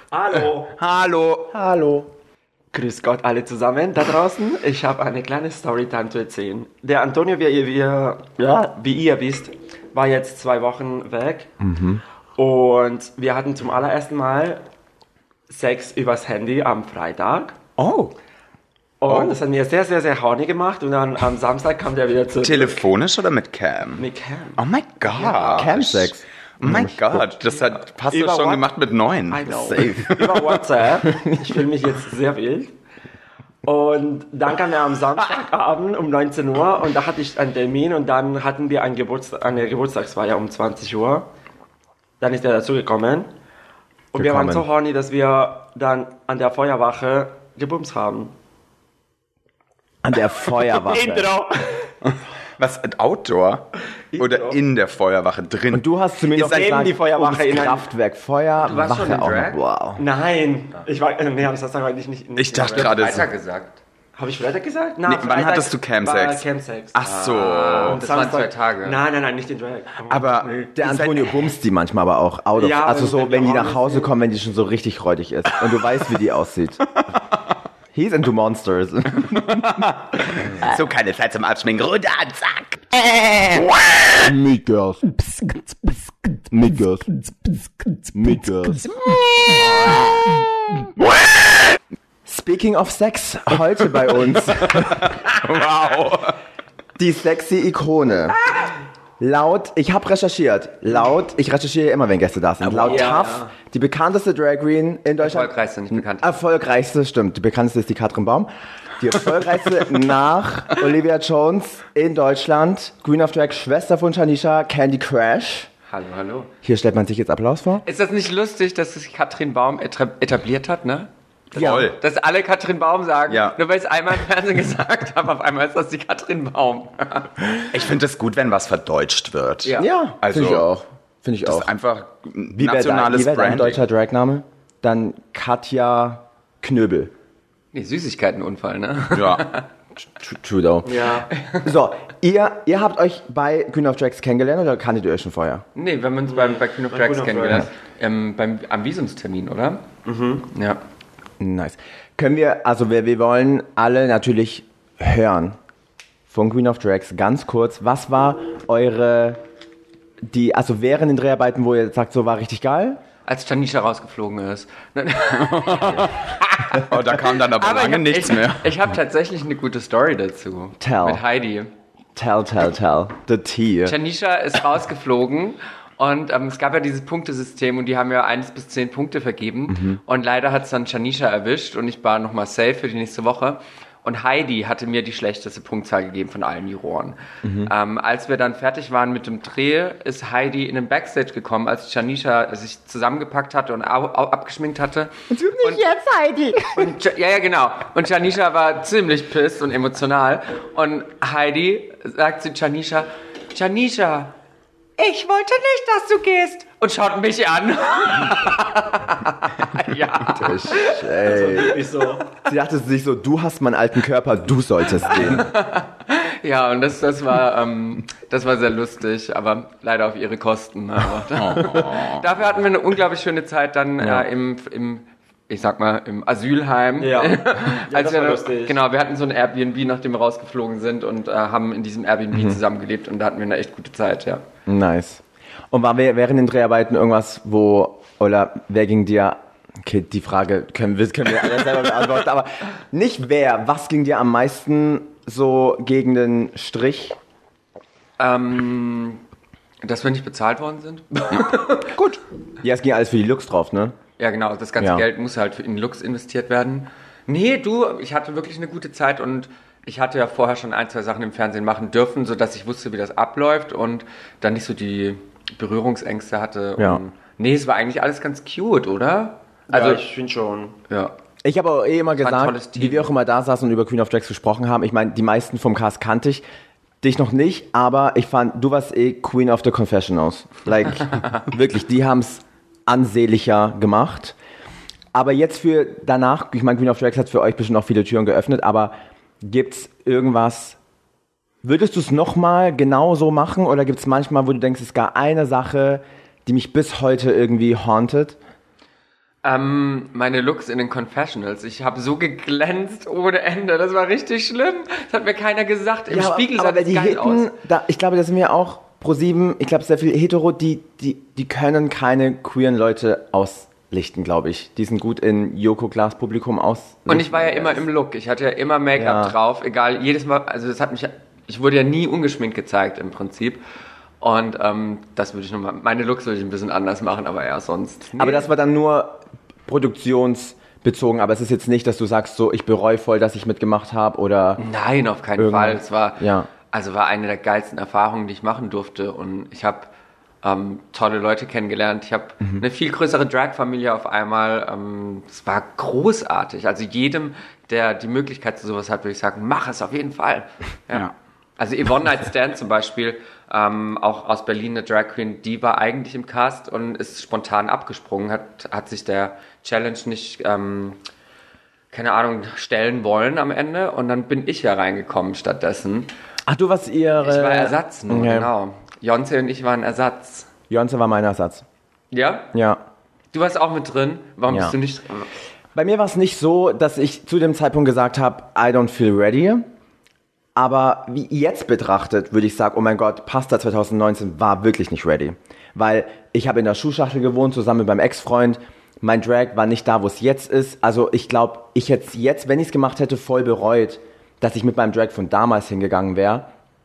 Hallo. Hallo. Hallo. Grüß Gott alle zusammen da draußen. Ich habe eine kleine Storytime zu erzählen. Der Antonio, wie ihr wisst, war jetzt 2 Wochen weg. Und wir hatten zum allerersten Mal Sex übers Handy am Freitag. Oh. Und das hat mir sehr, sehr, sehr horny gemacht. Und dann am Samstag kam der wieder zurück. Telefonisch oder mit Cam? Mit Cam. Oh mein Gott. Camsex. Oh mein Gott, das hat Pastor Über schon What? gemacht mit 9. I know. Safe. Über WhatsApp. Ich fühle mich jetzt sehr wild. Und dann kam er am Samstagabend um 19 Uhr und da hatte ich einen Termin und dann hatten wir eine Geburtstagsfeier um 20 Uhr. Dann ist er dazugekommen. Und wir waren so horny, dass wir dann an der Feuerwache gebumst haben. An der Feuerwache. Intro! Was, Outdoor? Oder in der Feuerwache drin? Und du hast zu mir Ihr noch seid gesagt, eben die Feuerwache in ein- Kraftwerk, Du warst schon Feuerwache in auch Drag? noch. Wow. Nein! Ich war, nee, am Samstag war ich nicht. Ich dachte gerade so. Freitag gesagt. Habe ich Freitag gesagt? Nee, wann hattest du Camsex? War Camsex. Ach so. Und Das waren 2 Tage. Nein, nicht in Drag. Aber Der Antonio bumst die manchmal aber auch out of. Ja, also so, wenn wenn die wir nach Hause kommen, wenn die schon so richtig räudig ist. Und du weißt, wie die aussieht. He's into monsters. so keine Zeit zum Abschminken. Runter, zack. Migas. Migas. Migas. Speaking of Sex, heute bei uns Wow. die sexy Ikone. Ich habe recherchiert. Ich recherchiere immer, wenn Gäste da sind. Laut ja, Tough, die bekannteste Drag Queen in Deutschland. Erfolgreichste, nicht bekannt. Erfolgreichste, stimmt. Die bekannteste ist die Katrin Baum. Die erfolgreichste nach Olivia Jones in Deutschland. Queen of Drag, Schwester von Shanisha, Candy Crash. Hallo. Hier stellt man sich jetzt Applaus vor. Ist das nicht lustig, dass sich Katrin Baum etabliert hat, ne? Voll. Dass alle Katrin Baum sagen, Ja. nur weil ich es einmal im Fernsehen gesagt habe, auf einmal ist das die Katrin Baum. Ich finde es gut, wenn was verdeutscht wird. Ja. Ja, Also, finde ich auch. Finde ich Das auch. ist einfach Wie wäre nationales dein Branding. deutscher Dragname? Dann Katja Knöbel. Nee, Süßigkeitenunfall, ne? Ja. True though. Ja. So, ihr habt euch bei Queen of Drags kennengelernt oder kanntet ihr euch schon vorher? Nee, wir haben uns bei Queen of Drags Queen of kennengelernt. Am Visumstermin, oder? Ja. Nice. Können wir, also wir wollen alle natürlich hören von Queen of Drags ganz kurz, was war also während den Dreharbeiten, wo ihr sagt, so war richtig geil? Als Shanisha rausgeflogen ist. Oh, da kam dann aber lange nichts mehr. Ich habe tatsächlich eine gute Story dazu. Tell. Mit Heidi. Tell. The tea. Shanisha ist rausgeflogen und es gab ja dieses Punktesystem und die haben ja 1 bis 10 Punkte vergeben und leider hat es dann Shanisha erwischt und ich war nochmal safe für die nächste Woche und Heidi hatte mir die schlechteste Punktzahl gegeben von allen Juroren. Als wir dann fertig waren mit dem Dreh, ist Heidi in den Backstage gekommen, als Shanisha sich zusammengepackt hatte und abgeschminkt hatte. Nicht jetzt, Heidi! Ja, genau. Und Shanisha war ziemlich pisst und emotional. Und Heidi sagt zu Shanisha, Shanisha, ich wollte nicht, dass du gehst. Und schaut mich an. Ja. Ey. Wirklich so. Sie dachte sich so, du hast meinen alten Körper, du solltest gehen. Ja, und das war sehr lustig, aber leider auf ihre Kosten. Aber dafür hatten wir eine unglaublich schöne Zeit dann im Asylheim. Ja. Als das war wir, lustig. genau, wir hatten so ein Airbnb, nachdem wir rausgeflogen sind und haben in diesem Airbnb zusammengelebt und da hatten wir eine echt gute Zeit, ja. Nice. Und war während den Dreharbeiten irgendwas, wer ging dir, okay, die Frage können wir alle selber beantworten, aber nicht was ging dir am meisten so gegen den Strich? Dass wir nicht bezahlt worden sind. Gut. Ja, es ging alles für die Looks drauf, ne? Ja, genau, das ganze Geld muss halt in Looks investiert werden. Nee, ich hatte wirklich eine gute Zeit und ich hatte ja vorher schon 1, 2 Sachen im Fernsehen machen dürfen, sodass ich wusste, wie das abläuft und dann nicht so die Berührungsängste hatte. Ja. Und nee, es war eigentlich alles ganz cute, oder? Also ich finde schon. Ja. Ich habe auch immer ein gesagt, tolles Team. wie wir auch immer da saßen und über Queen of Drags gesprochen haben, ich meine, die meisten vom Cast kannte ich, dich noch nicht, aber ich fand, du warst Queen of the Confessionals. Like, wirklich, die haben es ansehnlicher gemacht. Aber jetzt für danach, ich meine, Queen of Drags hat für euch bestimmt auch viele Türen geöffnet, aber gibt's irgendwas, würdest du es nochmal genau so machen oder gibt's manchmal, wo du denkst, es ist gar eine Sache, die mich bis heute irgendwie hauntet? Meine Looks in den Confessionals. Ich habe so geglänzt ohne Ende. Das war richtig schlimm. Das hat mir keiner gesagt. Im Spiegel sah das geil aus. Ich glaube, das sind wir auch ProSieben. Ich glaube, sehr viel hetero, die können keine queeren Leute auslichten, glaube ich. Die sind gut in Joko-Glas-Publikum auslichten. Und ich war ja immer im Look. Ich hatte ja immer Make-up drauf. Egal, jedes Mal. Also das hat mich... Ich wurde ja nie ungeschminkt gezeigt im Prinzip. Und das würde ich nochmal... Meine Looks würde ich ein bisschen anders machen, aber ja, sonst... Nee. Aber das war dann nur produktionsbezogen, aber es ist jetzt nicht, dass du sagst, so, ich bereue voll, dass ich mitgemacht habe oder... Nein, auf keinen Fall. Es war, ja. Also war eine der geilsten Erfahrungen, die ich machen durfte und ich habe tolle Leute kennengelernt. Ich habe eine viel größere Drag-Familie auf einmal. Es war großartig. Also jedem, der die Möglichkeit zu sowas hat, würde ich sagen, mach es auf jeden Fall. Ja. Also Yvonne Night Stand zum Beispiel, auch aus Berlin, eine Drag Queen, die war eigentlich im Cast und ist spontan abgesprungen, hat sich der Challenge nicht, keine Ahnung, stellen wollen am Ende und dann bin ich ja reingekommen stattdessen. Ach, du warst ihre... Ich war Ersatz nur, genau. Jonze und ich waren Ersatz. Jonze war mein Ersatz. Ja? Ja. Du warst auch mit drin? Warum bist du nicht drin? Bei mir war es nicht so, dass ich zu dem Zeitpunkt gesagt habe, I don't feel ready. Aber wie jetzt betrachtet, würde ich sagen, oh mein Gott, Pasta 2019 war wirklich nicht ready. Weil ich habe in der Schuhschachtel gewohnt, zusammen mit meinem Ex-Freund. Mein Drag war nicht da, wo es jetzt ist. Also ich glaube, ich hätte es jetzt, wenn ich es gemacht hätte, voll bereut, dass ich mit meinem Drag von damals hingegangen wäre.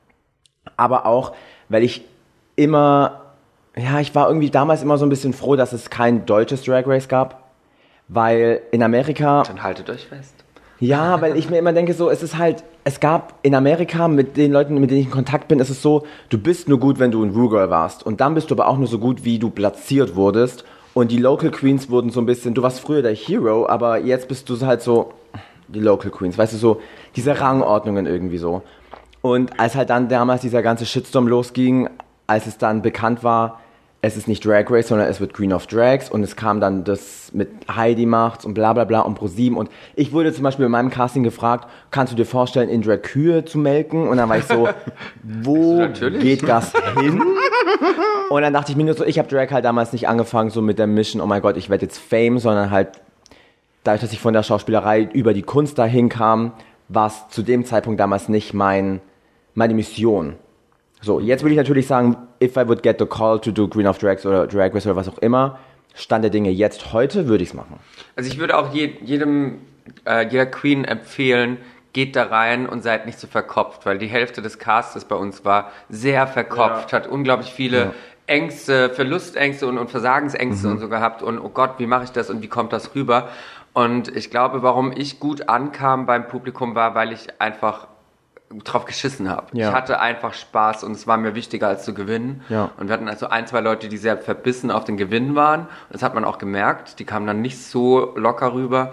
Aber auch, weil ich immer, ich war irgendwie damals immer so ein bisschen froh, dass es kein deutsches Drag Race gab. Weil in Amerika... Dann haltet euch fest. Ja, weil ich mir immer denke, so, es gab in Amerika mit den Leuten, mit denen ich in Kontakt bin, ist es so, du bist nur gut, wenn du ein Ru-Girl warst. Und dann bist du aber auch nur so gut, wie du platziert wurdest. Und die Local Queens wurden so ein bisschen, du warst früher der Hero, aber jetzt bist du halt so, die Local Queens, weißt du, so, diese Rangordnungen irgendwie so. Und als halt dann damals dieser ganze Shitstorm losging, als es dann bekannt war, es ist nicht Drag Race, sondern es wird Queen of Drags und es kam dann das mit Heidi macht's und bla bla bla und ProSieben und ich wurde zum Beispiel in meinem Casting gefragt, kannst du dir vorstellen, in Drag Kühe zu melken? Und dann war ich so, wo geht das hin? Und dann dachte ich mir nur so, ich habe Drag halt damals nicht angefangen so mit der Mission, oh mein Gott, ich werde jetzt Fame, sondern halt dadurch, dass ich von der Schauspielerei über die Kunst dahin kam, war es zu dem Zeitpunkt damals nicht meine Mission. So, jetzt würde ich natürlich sagen, if I would get the call to do Queen of Drags oder Drag Race oder was auch immer, Stand der Dinge jetzt heute, würde ich es machen. Also ich würde auch jeder Queen empfehlen, geht da rein und seid nicht so verkopft, weil die Hälfte des Castes bei uns war sehr verkopft, hat unglaublich viele Ängste, Verlustängste und Versagensängste und so gehabt und oh Gott, wie mache ich das und wie kommt das rüber? Und ich glaube, warum ich gut ankam beim Publikum war, weil ich einfach drauf geschissen habe. Ja. Ich hatte einfach Spaß und es war mir wichtiger als zu gewinnen. Ja. Und wir hatten also 1, 2 Leute, die sehr verbissen auf den Gewinn waren. Und das hat man auch gemerkt. Die kamen dann nicht so locker rüber.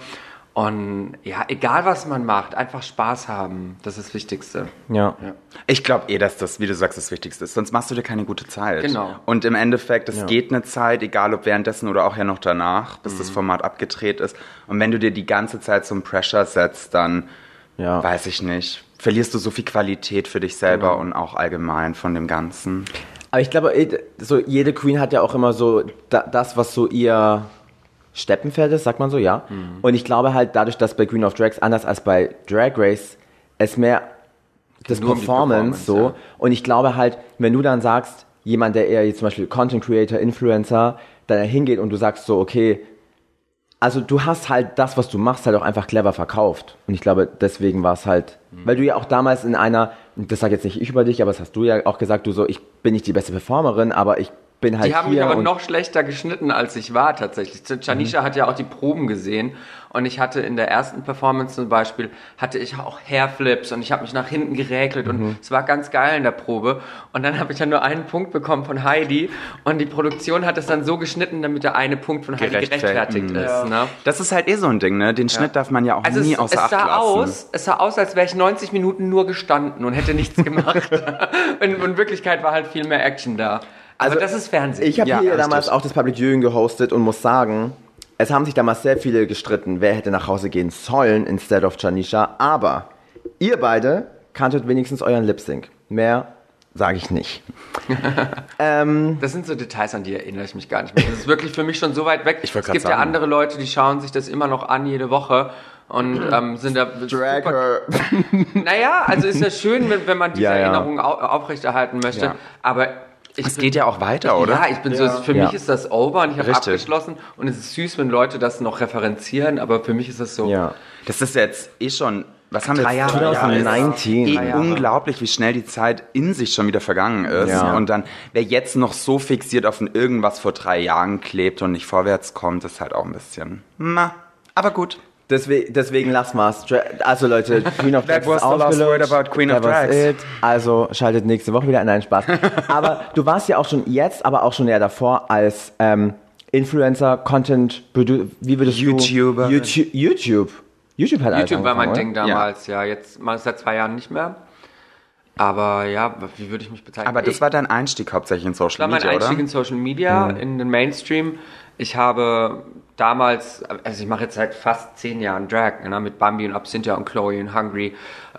Und ja, egal was man macht, einfach Spaß haben. Das ist das Wichtigste. Ja. Ich glaube dass das, wie du sagst, das Wichtigste ist. Sonst machst du dir keine gute Zeit. Genau. Und im Endeffekt, es geht eine Zeit, egal ob währenddessen oder auch ja noch danach, bis das Format abgedreht ist. Und wenn du dir die ganze Zeit so einen Pressure setzt, dann weiß ich nicht, verlierst du so viel Qualität für dich selber und auch allgemein von dem Ganzen. Aber ich glaube, so jede Queen hat ja auch immer so das, was so ihr Steppenpferd ist, sagt man so, ja. Und ich glaube halt dadurch, dass bei Queen of Drags anders als bei Drag Race es mehr das Performance so. Ja. Und ich glaube halt, wenn du dann sagst, jemand, der eher jetzt zum Beispiel Content Creator, Influencer, da hingeht und du sagst so, okay, also du hast halt das, was du machst, halt auch einfach clever verkauft. Und ich glaube, deswegen war es halt, weil du ja auch damals in einer, das sag jetzt nicht ich über dich, aber das hast du ja auch gesagt, du so, ich bin nicht die beste Performerin, aber ich bin halt hier. Die haben mich aber noch schlechter geschnitten, als ich war tatsächlich. Janisha hat ja auch die Proben gesehen und ich hatte in der ersten Performance zum Beispiel, hatte ich auch Hairflips und ich habe mich nach hinten geräkelt und es war ganz geil in der Probe und dann habe ich ja nur einen Punkt bekommen von Heidi und die Produktion hat es dann so geschnitten, damit der eine Punkt von Heidi gerechtfertigt ist. Ja. Ne? Das ist halt so ein Ding, ne? Den Schnitt darf man ja auch nie außer Acht lassen. Es sah aus, als wäre ich 90 Minuten nur gestanden und hätte nichts gemacht. In Wirklichkeit war halt viel mehr Action da. Also das ist Fernsehen. Ich habe hier damals auch das Public Viewing gehostet und muss sagen, es haben sich damals sehr viele gestritten, wer hätte nach Hause gehen sollen instead of Janisha. Aber ihr beide kanntet wenigstens euren Lip-Sync. Mehr sage ich nicht. Das sind so Details, an die erinnere ich mich gar nicht mehr. Das ist wirklich für mich schon so weit weg. Es gibt ja andere Leute, die schauen sich das immer noch an jede Woche und sind da Drag her. Naja, also ist ja schön, wenn man diese Erinnerung aufrechterhalten möchte, aber es geht ja auch weiter, oder? Ja, ich bin so, für mich ist das over und ich habe abgeschlossen und es ist süß, wenn Leute das noch referenzieren, aber für mich ist das so. Ja. Das ist jetzt schon, was haben wir 3 Jahre? 2019. Unglaublich, wie schnell die Zeit in sich schon wieder vergangen ist. Ja. Und dann, wer jetzt noch so fixiert auf irgendwas vor 3 Jahren klebt und nicht vorwärts kommt, ist halt auch ein bisschen, aber gut. Deswegen lassen wir es. Also Leute, Queen of Drags ist ausgelöscht. Queen of Drags. Also schaltet nächste Woche wieder. Nein, Spaß. Aber du warst ja auch schon jetzt, aber auch schon ja davor als Influencer, Content, wie würdest YouTuber. YouTube war mein Ding damals, ja. Jetzt mal seit 2 Jahren nicht mehr. Aber ja, wie würde ich mich bezeichnen? Aber das war dein Einstieg hauptsächlich in Social Media, oder? Das war mein Einstieg in Social Media, in den Mainstream. Ich habe damals, also ich mache jetzt seit fast 10 Jahren Drag, ne, mit Bambi und Absinthia und Chloe und Hungry.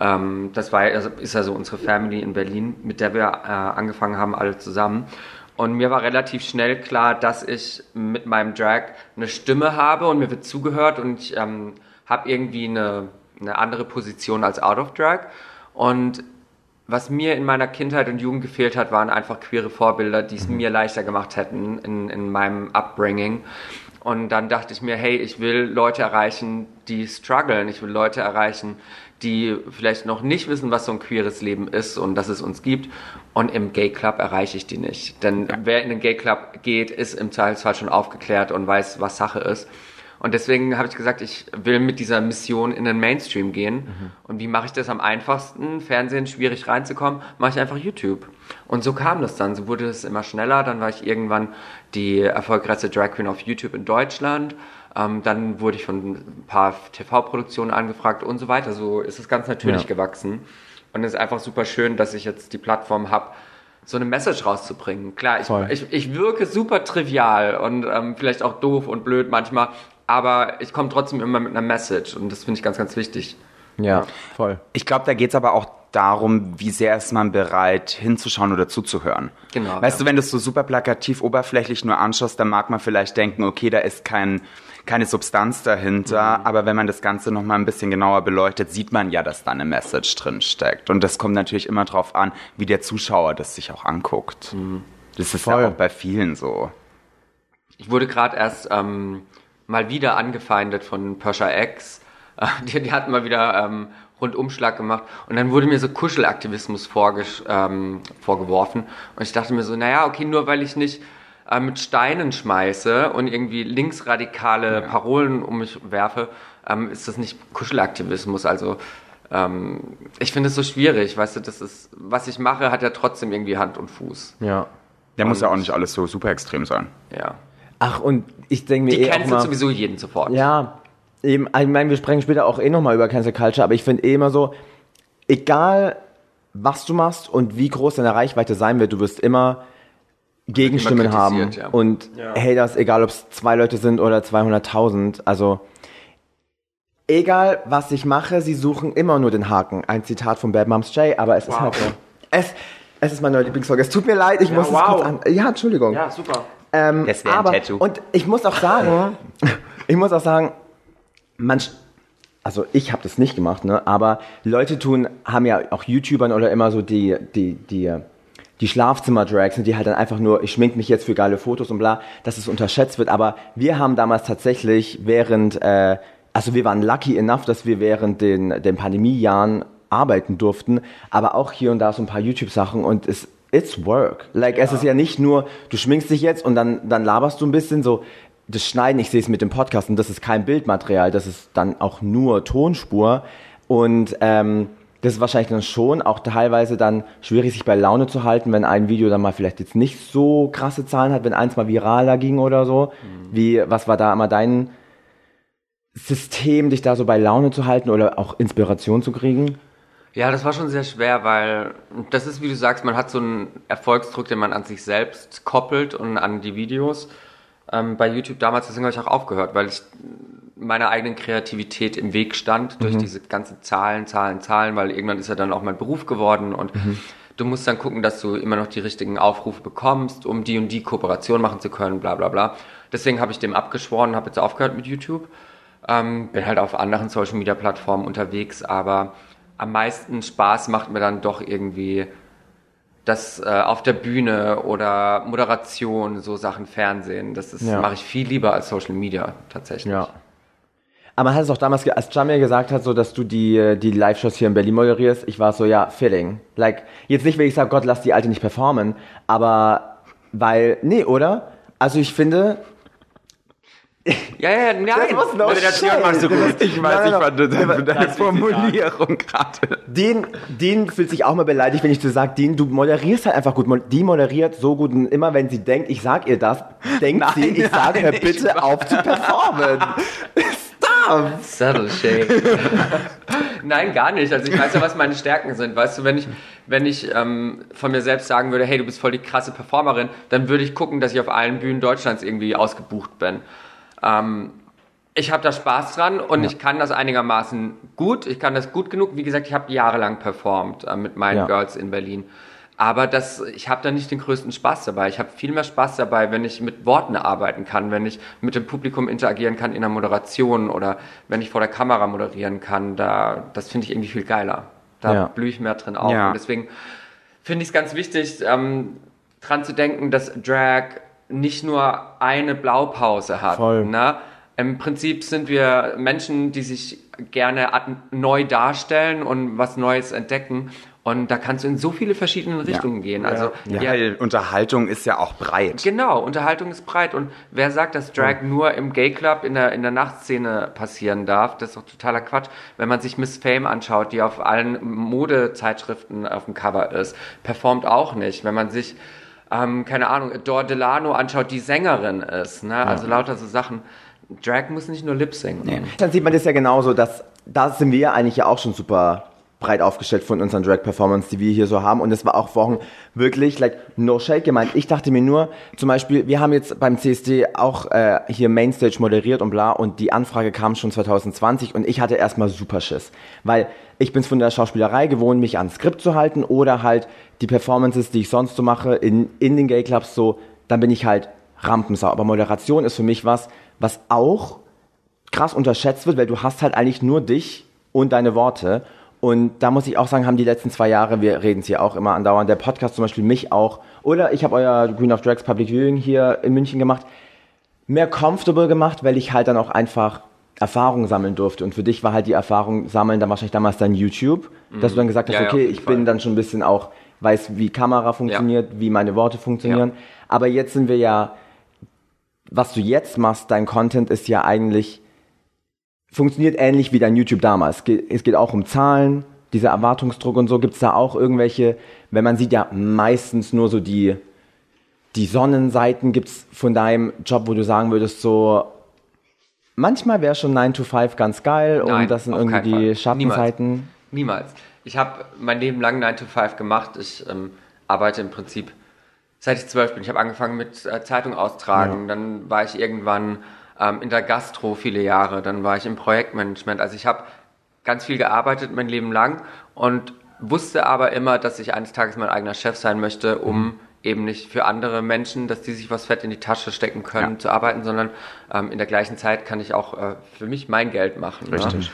Das ist ja so unsere Family in Berlin, mit der wir angefangen haben, alle zusammen. Und mir war relativ schnell klar, dass ich mit meinem Drag eine Stimme habe und mir wird zugehört und ich habe irgendwie eine andere Position als Out of Drag. Und was mir in meiner Kindheit und Jugend gefehlt hat, waren einfach queere Vorbilder, die es mir leichter gemacht hätten in meinem Upbringing. Und dann dachte ich mir, hey, ich will Leute erreichen, die strugglen. Ich will Leute erreichen, die vielleicht noch nicht wissen, was so ein queeres Leben ist und dass es uns gibt. Und im Gay Club erreiche ich die nicht. Denn wer in den Gay Club geht, ist im Zweifelsfall schon aufgeklärt und weiß, was Sache ist. Und deswegen habe ich gesagt, ich will mit dieser Mission in den Mainstream gehen. Und wie mache ich das am einfachsten? Fernsehen, schwierig reinzukommen, mache ich einfach YouTube. Und so kam das dann. So wurde es immer schneller. Dann war ich irgendwann die erfolgreichste Drag Queen auf YouTube in Deutschland. Dann wurde ich von ein paar TV-Produktionen angefragt und so weiter. So ist es ganz natürlich gewachsen. Und es ist einfach super schön, dass ich jetzt die Plattform habe, so eine Message rauszubringen. Klar, ich wirke super trivial und vielleicht auch doof und blöd manchmal, aber ich komme trotzdem immer mit einer Message und das finde ich ganz, ganz wichtig. Ja, voll. Ich glaube, da geht es aber auch darum, wie sehr ist man bereit hinzuschauen oder zuzuhören. Genau. Weißt du, wenn du es so super plakativ, oberflächlich nur anschaust, dann mag man vielleicht denken, okay, da ist keine Substanz dahinter, aber wenn man das Ganze nochmal ein bisschen genauer beleuchtet, sieht man ja, dass da eine Message drin steckt. Und das kommt natürlich immer drauf an, wie der Zuschauer das sich auch anguckt. Das ist ja auch bei vielen so. Ich wurde gerade erst mal wieder angefeindet von Persha X. Die hatten mal wieder Rundumschlag gemacht und dann wurde mir so Kuschelaktivismus vorgeworfen und ich dachte mir so, naja, okay, nur weil ich nicht mit Steinen schmeiße und irgendwie linksradikale Parolen um mich werfe, ist das nicht Kuschelaktivismus. Also ich finde es so schwierig, weißt du, das ist, was ich mache, hat ja trotzdem irgendwie Hand und Fuß. Ja. Der muss ja auch nicht alles so super extrem sein. Ja. Ach, und ich denke mir die cancelt sowieso jeden sofort. Ja, eben, ich meine, wir sprechen später auch nochmal über Cancel Culture, aber ich finde immer so, egal was du machst und wie groß deine Reichweite sein wird, du wirst immer Gegenstimmen haben. Ja. Und Haters, egal ob es 2 Leute sind oder 200.000, also egal was ich mache, sie suchen immer nur den Haken. Ein Zitat von Bad Moms J, aber es ist halt so. Es ist meine Lieblingsfolge. Es tut mir leid, ich muss es kurz an... Ja, Entschuldigung. Ja, super. Das wäre ein Tattoo. Und ich muss auch sagen, also ich habe das nicht gemacht, ne? Aber Leute haben ja auch YouTubern oder immer so die Schlafzimmer-Drags, die halt dann einfach nur, ich schmink mich jetzt für geile Fotos und bla, dass es unterschätzt wird. Aber wir haben damals tatsächlich wir waren lucky enough, dass wir während den Pandemiejahren arbeiten durften, aber auch hier und da so ein paar YouTube-Sachen und it's work. Es ist ja nicht nur, du schminkst dich jetzt und dann laberst du ein bisschen so, das Schneiden, ich sehe es mit dem Podcast und das ist kein Bildmaterial, das ist dann auch nur Tonspur und das ist wahrscheinlich dann schon auch teilweise dann schwierig, sich bei Laune zu halten, wenn ein Video dann mal vielleicht jetzt nicht so krasse Zahlen hat, wenn eins mal viraler ging oder so. Was war da immer dein System, dich da so bei Laune zu halten oder auch Inspiration zu kriegen? Ja, das war schon sehr schwer, weil das ist, wie du sagst, man hat so einen Erfolgsdruck, den man an sich selbst koppelt und an die Videos. Bei YouTube damals, deswegen habe ich auch aufgehört, weil ich meiner eigenen Kreativität im Weg stand durch diese ganzen Zahlen, weil irgendwann ist ja dann auch mein Beruf geworden und du musst dann gucken, dass du immer noch die richtigen Aufrufe bekommst, um die und die Kooperation machen zu können, bla bla bla. Deswegen habe ich dem abgeschworen, habe jetzt aufgehört mit YouTube. Bin halt auf anderen Social-Media-Plattformen unterwegs, aber am meisten Spaß macht mir dann doch irgendwie das auf der Bühne oder Moderation, so Sachen Fernsehen. Das mache ich viel lieber als Social Media tatsächlich. Ja. Aber man hat es auch damals, als Can mir gesagt hat, so, dass du die Live-Shows hier in Berlin moderierst, ich war so, ja, feeling. Like, jetzt nicht, weil ich sage, Gott, lass die Alte nicht performen, aber nee, oder? Also ich finde... nein. Moderation machst du gut. Ich weiß, ich fand deine Formulierung gerade. Dean fühlt sich auch mal beleidigt, wenn ich dir sage, Dean, du moderierst halt einfach gut. Die moderiert so gut und immer wenn sie denkt, ich sag ihr das, denkt sie, ich sage hör bitte auf zu performen. Stop! Subtle shade. Nein, gar nicht. Also ich weiß ja, was meine Stärken sind. Weißt du, wenn ich von mir selbst sagen würde, hey, du bist voll die krasse Performerin, dann würde ich gucken, dass ich auf allen Bühnen Deutschlands irgendwie ausgebucht bin. Ich habe da Spaß dran und ich kann das einigermaßen gut. Ich kann das gut genug. Wie gesagt, ich habe jahrelang performt mit meinen Girls in Berlin. Aber ich habe da nicht den größten Spaß dabei. Ich habe viel mehr Spaß dabei, wenn ich mit Worten arbeiten kann, wenn ich mit dem Publikum interagieren kann in der Moderation oder wenn ich vor der Kamera moderieren kann. Das finde ich irgendwie viel geiler. Da blühe ich mehr drin auf. Ja. Und deswegen finde ich es ganz wichtig, dran zu denken, dass Drag nicht nur eine Blaupause hat. Voll. Ne? Im Prinzip sind wir Menschen, die sich gerne neu darstellen und was Neues entdecken. Und da kannst du in so viele verschiedene Richtungen gehen. Also, Unterhaltung ist ja auch breit. Genau, Unterhaltung ist breit. Und wer sagt, dass Drag nur im Gay-Club in der Nachtszene passieren darf, das ist doch totaler Quatsch. Wenn man sich Miss Fame anschaut, die auf allen Modezeitschriften auf dem Cover ist, performt auch nicht. Wenn man sich, keine Ahnung, Dor Delano anschaut, die Sängerin ist. Ne? Also lauter so Sachen. Drag muss nicht nur Lip singen. Nee. Dann sieht man das ja genauso, da sind wir ja eigentlich ja auch schon super breit aufgestellt von unseren Drag-Performance, die wir hier so haben. Und es war auch vorhin wirklich, no shade gemeint. Ich dachte mir nur, zum Beispiel, wir haben jetzt beim CSD auch hier Mainstage moderiert und bla. Und die Anfrage kam schon 2020 und ich hatte erstmal super Schiss. Weil ich bin es von der Schauspielerei gewohnt, mich ans Skript zu halten oder halt die Performances, die ich sonst so mache, in den Gay-Clubs so, dann bin ich halt Rampensau. Aber Moderation ist für mich was auch krass unterschätzt wird, weil du hast halt eigentlich nur dich und deine Worte. Und da muss ich auch sagen, haben die letzten 2 Jahre, wir reden es hier auch immer andauernd, der Podcast zum Beispiel mich auch, oder ich habe euer Queen of Drags Public Viewing hier in München gemacht, mehr comfortable gemacht, weil ich halt dann auch einfach Erfahrung sammeln durfte. Und für dich war halt die Erfahrung sammeln dann wahrscheinlich damals dann YouTube, dass du dann gesagt hast, okay, ich bin dann schon ein bisschen auch, weiß, wie Kamera funktioniert, wie meine Worte funktionieren. Ja. Aber jetzt sind wir ja, was du jetzt machst, dein Content ist ja eigentlich, funktioniert ähnlich wie dein YouTube damals. Es geht auch um Zahlen, dieser Erwartungsdruck und so. Gibt es da auch irgendwelche, wenn man sieht ja meistens nur so die Sonnenseiten, gibt es von deinem Job, wo du sagen würdest so, manchmal wäre schon 9 to 5 ganz geil. Nein, und das sind irgendwie die Schattenseiten. Niemals. Ich habe mein Leben lang 9 to 5 gemacht. Ich arbeite im Prinzip seit ich 12 bin. Ich habe angefangen mit Zeitung austragen. Ja. Dann war ich irgendwann in der Gastro viele Jahre. Dann war ich im Projektmanagement. Also ich habe ganz viel gearbeitet mein Leben lang und wusste aber immer, dass ich eines Tages mein eigener Chef sein möchte, um eben nicht für andere Menschen, dass die sich was fett in die Tasche stecken können, zu arbeiten, sondern in der gleichen Zeit kann ich auch für mich mein Geld machen. Richtig.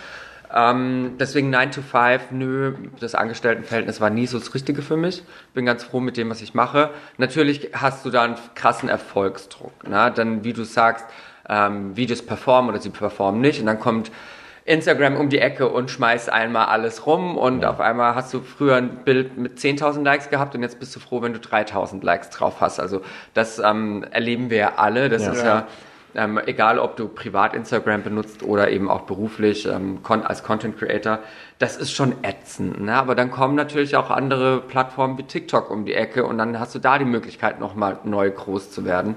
Deswegen 9 to 5, das Angestelltenverhältnis war nie so das Richtige für mich. Bin ganz froh mit dem, was ich mache. Natürlich hast du da einen krassen Erfolgsdruck. Ne? Dann, wie du sagst, Videos performen oder sie performen nicht und dann kommt Instagram um die Ecke und schmeißt einmal alles rum und auf einmal hast du früher ein Bild mit 10.000 Likes gehabt und jetzt bist du froh, wenn du 3.000 Likes drauf hast. Also das erleben wir ja alle. Das ist ja egal, ob du privat Instagram benutzt oder eben auch beruflich als Content Creator. Das ist schon ätzend. Ne? Aber dann kommen natürlich auch andere Plattformen wie TikTok um die Ecke und dann hast du da die Möglichkeit, nochmal neu groß zu werden.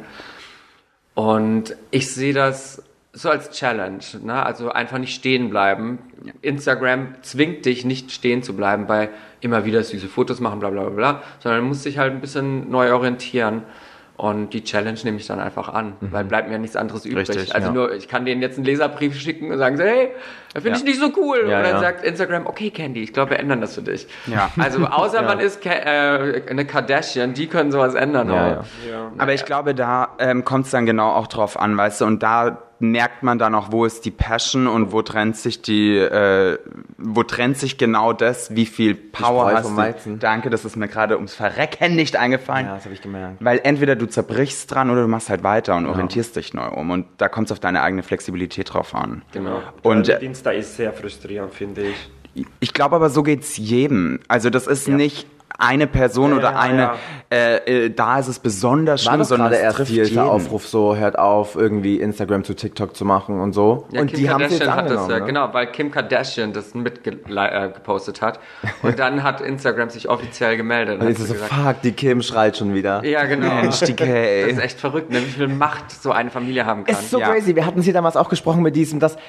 Und ich sehe das so als Challenge, ne? Also einfach nicht stehen bleiben. Ja. Instagram zwingt dich nicht stehen zu bleiben bei immer wieder süße Fotos machen, bla bla bla, sondern du musst dich halt ein bisschen neu orientieren. Und die Challenge nehme ich dann einfach an, weil bleibt mir nichts anderes übrig. Richtig, also nur, ich kann denen jetzt einen Leserbrief schicken und sagen so, hey, das finde ich nicht so cool. Ja, und dann ja. sagt Instagram, okay Candy, ich glaube, wir ändern das für dich. Ja. Also außer man ist eine Kardashian, die können sowas ändern. Ja, aber- ja. Aber ich glaube, da kommt es dann genau auch drauf an, weißt du, und da merkt man dann auch, wo ist die Passion und wo trennt sich genau das, wie viel Power Spreu hast vom du. Weizen. Danke, das ist mir gerade ums Verrecken nicht eingefallen. Ja, das habe ich gemerkt. Weil entweder du zerbrichst dran oder du machst halt weiter und orientierst dich neu um. Und da kommt es auf deine eigene Flexibilität drauf an. Genau. Und Der Dienst da ist sehr frustrierend, finde ich. ich glaube aber, so geht's jedem. Also das ist nicht eine Person Ja, oder ja, eine, da ist es besonders War schlimm, doch sondern gerade es erst trifft hier jeden. der Aufruf so, hört auf, irgendwie Instagram zu TikTok zu machen und so. Ja, und Kim die haben es jetzt Kardashian hat das, angenommen, ne? genau, weil Kim Kardashian das gepostet hat. Und dann hat Instagram sich offiziell gemeldet. Und hat ich so, sie gesagt, fuck, die Kim schreit schon wieder. ja, genau. Mensch, die Kay. Das ist echt verrückt, ne? Wie viel Macht so eine Familie haben kann. Es ist so Ja. crazy. Wir hatten es hier damals auch gesprochen mit diesem, dass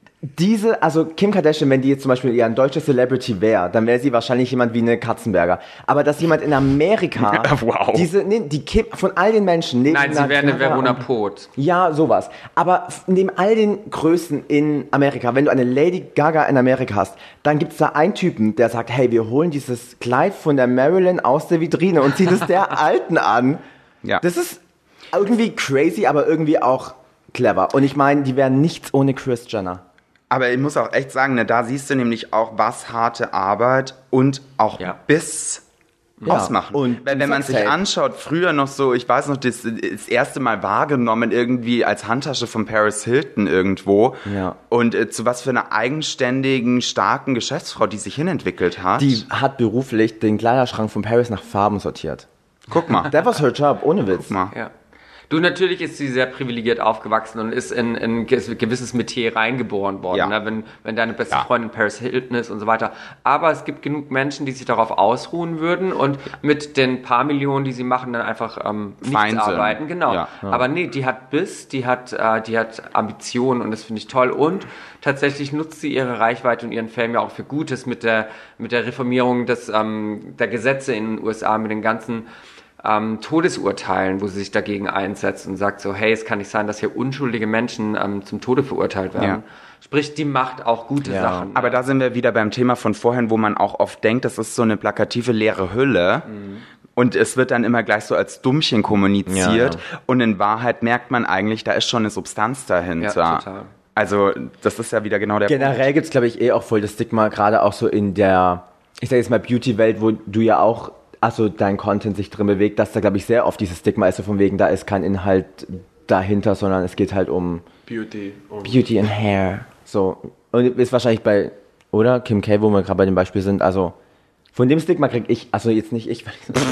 also Kim Kardashian, wenn die jetzt zum Beispiel eher ein deutscher Celebrity wäre, dann wäre sie wahrscheinlich jemand wie eine Katzenberger. Aber dass jemand in Amerika, Wow. die Kim, von all den Menschen, neben Nein, sie einer wäre eine Gaga Verona und- Poth. Ja, sowas. Aber neben all den Größen in Amerika, wenn du eine Lady Gaga in Amerika hast, dann gibt's da einen Typen, der sagt, hey, wir holen dieses Kleid von der Marilyn aus der Vitrine und ziehen es der Alten an. Ja. Das ist irgendwie crazy, aber irgendwie auch clever. Und ich meine, die wären nichts ohne Kris Jenner. Aber ich muss auch echt sagen, ne, da siehst du nämlich auch, was harte Arbeit und auch Ja. Biss Ja, ausmachen. und Weil wenn man sich Sextape. anschaut, früher noch so, ich weiß noch, das erste Mal wahrgenommen irgendwie als Handtasche von Paris Hilton irgendwo. Ja. Und zu was für einer eigenständigen, starken Geschäftsfrau, die sich hinentwickelt hat. Die hat beruflich den Kleiderschrank von Paris nach Farben sortiert. Guck mal. That was her job, ohne Witz. Guck mal. Ja. Du, natürlich ist sie sehr privilegiert aufgewachsen und ist in ein gewisses Metier reingeboren worden, Ja. ne? Wenn deine beste Ja. Freundin Paris Hilton ist und so weiter. Aber es gibt genug Menschen, die sich darauf ausruhen würden und mit den paar Millionen, die sie machen, dann einfach nichts Fein sind. arbeiten. Genau. Ja. Aber nee, die hat Biss, die hat Ambitionen und das finde ich toll. Und tatsächlich nutzt sie ihre Reichweite und ihren Fame ja auch für Gutes mit der Reformierung der Gesetze in den USA, mit den ganzen Todesurteilen, wo sie sich dagegen einsetzt und sagt so, hey, es kann nicht sein, dass hier unschuldige Menschen zum Tode verurteilt werden. Ja. Sprich, die macht auch gute Ja. Sachen. Aber da sind wir wieder beim Thema von vorhin, wo man auch oft denkt, das ist so eine plakative leere Hülle. Und es wird dann immer gleich so als Dummchen kommuniziert. Ja, ja. Und in Wahrheit merkt man eigentlich, da ist schon eine Substanz dahinter. Ja, total. Also das ist ja wieder genau der Generell gibt's, glaube ich, auch voll das Stigma, gerade auch so in der, ich sage jetzt mal, Beauty-Welt, wo du ja auch, also dein Content sich drin bewegt, dass da, glaube ich, sehr oft dieses Stigma ist, so von wegen, da ist kein Inhalt dahinter, sondern es geht halt um Beauty. Und Beauty and Hair. So. Und ist wahrscheinlich bei, oder? Kim K., wo wir gerade bei dem Beispiel sind, also von dem Stigma krieg ich, also jetzt nicht ich,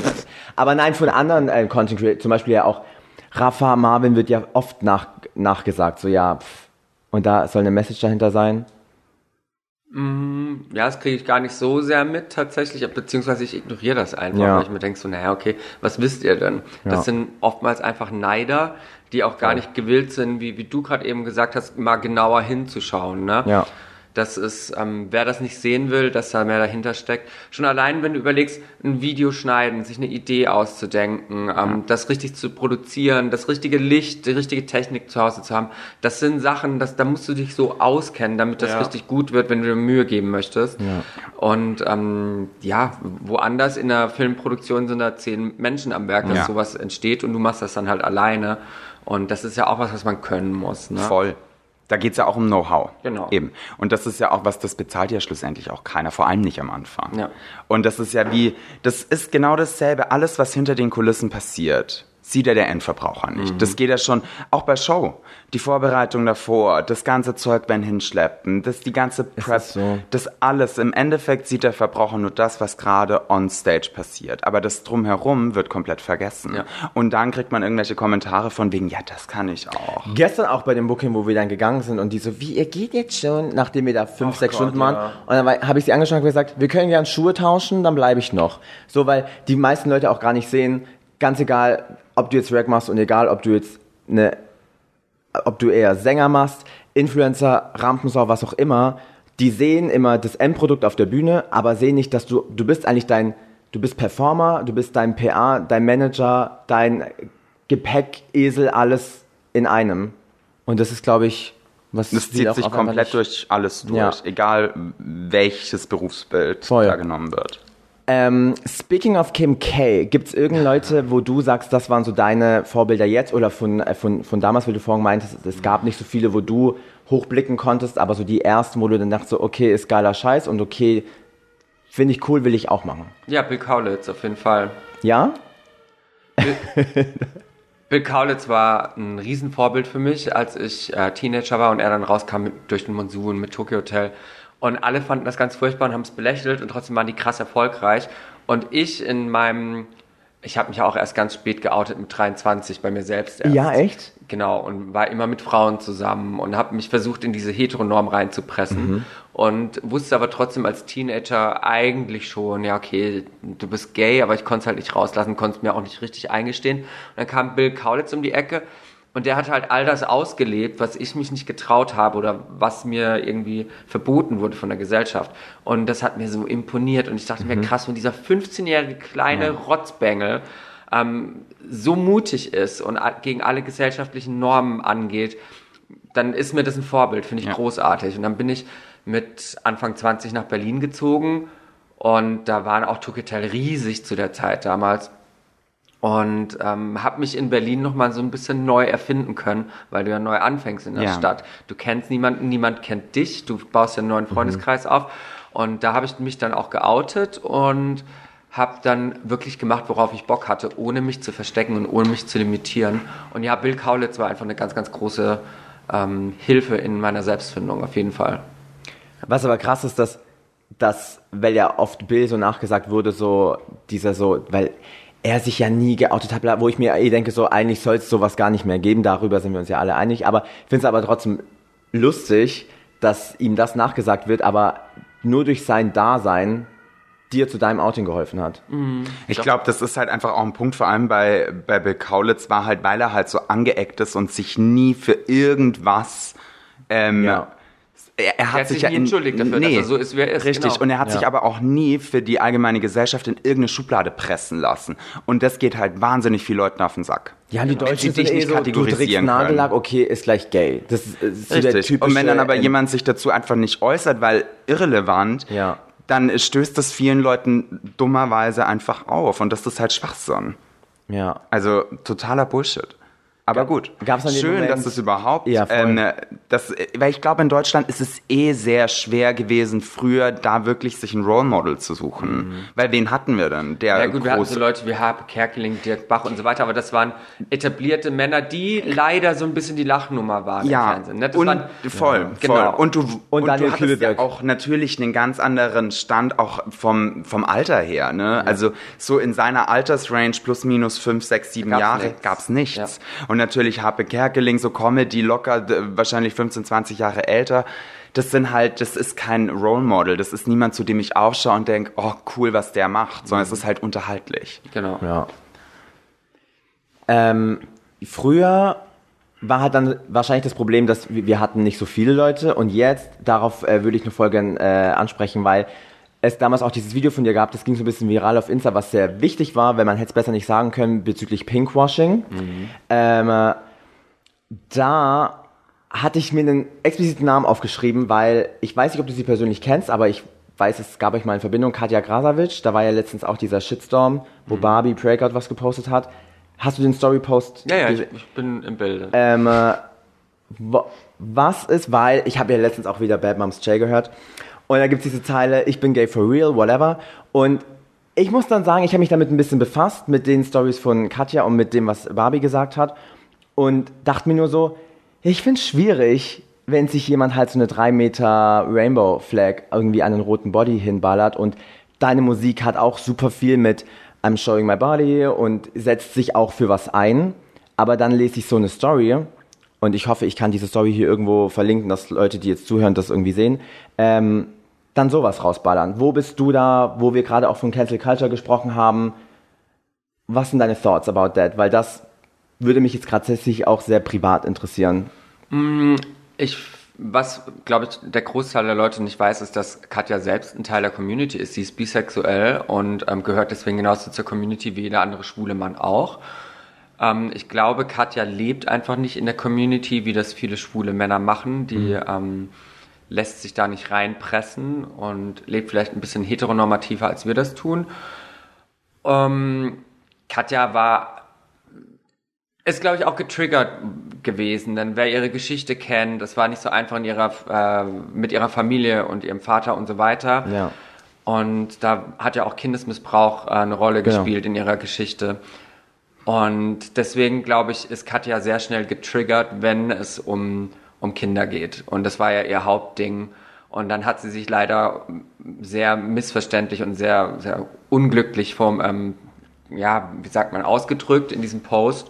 aber nein, von anderen Content Creators, zum Beispiel ja auch Rafa Marvin wird ja oft nachgesagt, so ja, und da soll eine Message dahinter sein. Ja, das kriege ich gar nicht so sehr mit tatsächlich, beziehungsweise ich ignoriere das einfach, Ja. weil ich mir denke so, naja, okay, was wisst ihr denn? Ja. Das sind oftmals einfach Neider, die auch gar nicht gewillt sind, wie du gerade eben gesagt hast, mal genauer hinzuschauen. Ne? Ja. Das ist, wer das nicht sehen will, dass da mehr dahinter steckt. Schon allein, wenn du überlegst, ein Video schneiden, sich eine Idee auszudenken, das richtig zu produzieren, das richtige Licht, die richtige Technik zu Hause zu haben, das sind Sachen, da musst du dich so auskennen, damit das Ja. richtig gut wird, wenn du dir Mühe geben möchtest. Ja. Und woanders in der Filmproduktion sind da 10 Menschen am Werk, dass Ja. sowas entsteht und du machst das dann halt alleine. Und das ist ja auch was man können muss. Ne? Voll. Da geht's ja auch um Know-how. Genau. Eben. Und das ist ja auch was, das bezahlt ja schlussendlich auch keiner, vor allem nicht am Anfang. Ja. Und das ist ja das ist genau dasselbe. Alles, was hinter den Kulissen passiert, sieht ja der Endverbraucher nicht. Das geht ja schon, auch bei Show. Die Vorbereitung davor, das ganze Zeug beim Hinschleppen, die ganze Prep, ist so. das alles. Im Endeffekt sieht der Verbraucher nur das, was gerade on stage passiert. Aber das Drumherum wird komplett vergessen. Ja. Und dann kriegt man irgendwelche Kommentare von wegen, ja, das kann ich auch. Gestern auch bei dem Booking, wo wir dann gegangen sind und die so, wie, ihr geht jetzt schon, nachdem wir da 5, 6 Gott, Stunden waren. ja. Und dann habe ich sie angeschaut und gesagt, wir können gern Schuhe tauschen, dann bleibe ich noch. So, weil die meisten Leute auch gar nicht sehen, ganz egal, ob du jetzt Rap machst und egal, ob du jetzt ob du eher Sänger machst, Influencer, Rampensau, was auch immer, die sehen immer das Endprodukt auf der Bühne, aber sehen nicht, dass du bist eigentlich du bist Performer, du bist dein PA, dein Manager, dein Gepäckesel alles in einem. Und das ist, glaube ich, was... Das zieht sich komplett durch alles durch, egal welches Berufsbild da genommen wird. Speaking of Kim K, gibt es irgendeine Leute, wo du sagst, das waren so deine Vorbilder jetzt oder von damals, weil du vorhin meintest, es gab nicht so viele, wo du hochblicken konntest, aber so die ersten, wo du dann dachtest, so, okay, ist geiler Scheiß und okay, finde ich cool, will ich auch machen. Ja, Bill Kaulitz auf jeden Fall. Ja? Bill Kaulitz war ein Riesenvorbild für mich, als ich Teenager war und er dann rauskam durch den Monsun mit Tokyo Hotel. Und alle fanden das ganz furchtbar und haben es belächelt und trotzdem waren die krass erfolgreich. Und ich habe mich auch erst ganz spät geoutet mit 23 bei mir selbst erst. Ja, echt? Genau, und war immer mit Frauen zusammen und habe mich versucht, in diese Heteronorm reinzupressen. Und wusste aber trotzdem als Teenager eigentlich schon, ja okay, du bist gay, aber ich konnte es halt nicht rauslassen, konnte es mir auch nicht richtig eingestehen. Und dann kam Bill Kaulitz um die Ecke und der hat halt all das ausgelebt, was ich mich nicht getraut habe oder was mir irgendwie verboten wurde von der Gesellschaft. Und das hat mir so imponiert und ich dachte mir, krass, wenn dieser 15-jährige kleine Rotzbengel so mutig ist und gegen alle gesellschaftlichen Normen angeht, dann ist mir das ein Vorbild, finde ich großartig. Und dann bin ich mit Anfang 20 nach Berlin gezogen und da waren auch Tokyo Hotel riesig zu der Zeit damals. Und habe mich in Berlin nochmal so ein bisschen neu erfinden können, weil du ja neu anfängst in der Stadt. Du kennst niemanden, niemand kennt dich, du baust ja einen neuen Freundeskreis auf. Und da habe ich mich dann auch geoutet und habe dann wirklich gemacht, worauf ich Bock hatte, ohne mich zu verstecken und ohne mich zu limitieren. Und ja, Bill Kaulitz war einfach eine ganz, ganz große Hilfe in meiner Selbstfindung, auf jeden Fall. Was aber krass ist, dass weil ja oft Bill so nachgesagt wurde, weil er sich ja nie geoutet hat, wo ich mir denke, so eigentlich soll es sowas gar nicht mehr geben, darüber sind wir uns ja alle einig, aber ich finde es aber trotzdem lustig, dass ihm das nachgesagt wird, aber nur durch sein Dasein dir zu deinem Outing geholfen hat. Ich glaube, das ist halt einfach auch ein Punkt, vor allem bei Bill Kaulitz war halt, weil er halt so angeeckt ist und sich nie für irgendwas er hat sich ja nie entschuldigt dafür, dass er so ist, wie er ist. Richtig, genau. Und er hat sich aber auch nie für die allgemeine Gesellschaft in irgendeine Schublade pressen lassen. Und das geht halt wahnsinnig vielen Leuten auf den Sack. Ja, die Deutschen sind nicht so, du trägst Nagellack, okay, ist gleich gay. Das ist so der typische... Und wenn dann aber jemand sich dazu einfach nicht äußert, weil irrelevant, dann stößt das vielen Leuten dummerweise einfach auf. Und das ist halt Schwachsinn. Ja. Also totaler Bullshit. Aber gut, schön, dass es überhaupt, weil ich glaube, in Deutschland ist es sehr schwer gewesen, früher da wirklich sich ein Role Model zu suchen. Weil wen hatten wir denn? Wir hatten so Leute wie Harpe Kerkeling, Dirk Bach und so weiter, aber das waren etablierte Männer, die leider so ein bisschen die Lachnummer waren im Fernsehen. Ne? Voll. Und du hattest ja auch natürlich einen ganz anderen Stand, auch vom Alter her. Ne? Ja. Also so in seiner Altersrange plus minus 5, 6, 7 Jahre gab's nichts. Ja. Und natürlich Harpe Kerkeling, so Comedy locker, wahrscheinlich 15, 20 Jahre älter. Das ist kein Role Model. Das ist niemand, zu dem ich aufschaue und denke, oh cool, was der macht. Sondern es ist halt unterhaltlich. Genau. Ja. Früher war halt dann wahrscheinlich das Problem, dass wir hatten nicht so viele Leute. Und jetzt, darauf würde ich nur voll gern ansprechen, weil es damals auch dieses Video von dir gab, das ging so ein bisschen viral auf Insta, was sehr wichtig war, weil man hätte es besser nicht sagen können, bezüglich Pinkwashing. Da hatte ich mir einen expliziten Namen aufgeschrieben, weil ich weiß nicht, ob du sie persönlich kennst, aber ich weiß, es gab euch mal in Verbindung, Katja Krasavic, da war ja letztens auch dieser Shitstorm, wo Barbie Breakout was gepostet hat. Hast du den Story-Post? Ja, ich bin im Bilde. Was ist, weil ich habe ja letztens auch wieder Bad Moms J gehört und da gibt es diese Zeile, ich bin gay for real, whatever, und ich muss dann sagen, ich habe mich damit ein bisschen befasst, mit den Stories von Katja und mit dem, was Barbie gesagt hat und dachte mir nur so, ich finde es schwierig, wenn sich jemand halt so eine 3 Meter Rainbow Flag irgendwie an den roten Body hinballert und deine Musik hat auch super viel mit I'm showing my body und setzt sich auch für was ein, aber dann lese ich so eine Story und ich hoffe, ich kann diese Story hier irgendwo verlinken, dass Leute, die jetzt zuhören, das irgendwie sehen, dann sowas rausballern. Wo bist du da, wo wir gerade auch von Cancel Culture gesprochen haben? Was sind deine Thoughts about that? Weil das würde mich jetzt gerade tatsächlich auch sehr privat interessieren. Was, glaube ich, der Großteil der Leute nicht weiß, ist, dass Katja selbst ein Teil der Community ist. Sie ist bisexuell und gehört deswegen genauso zur Community wie jeder andere schwule Mann auch. Ich glaube, Katja lebt einfach nicht in der Community, wie das viele schwule Männer machen. Die lässt sich da nicht reinpressen und lebt vielleicht ein bisschen heteronormativer, als wir das tun. Katja ist, glaube ich, auch getriggert gewesen, denn wer ihre Geschichte kennt, das war nicht so einfach mit ihrer Familie und ihrem Vater und so weiter. Ja. Und da hat ja auch Kindesmissbrauch eine Rolle gespielt in ihrer Geschichte. Und deswegen, glaube ich, ist Katja sehr schnell getriggert, wenn es um Kinder geht. Und das war ja ihr Hauptding. Und dann hat sie sich leider sehr missverständlich und sehr, sehr unglücklich ausgedrückt in diesem Post.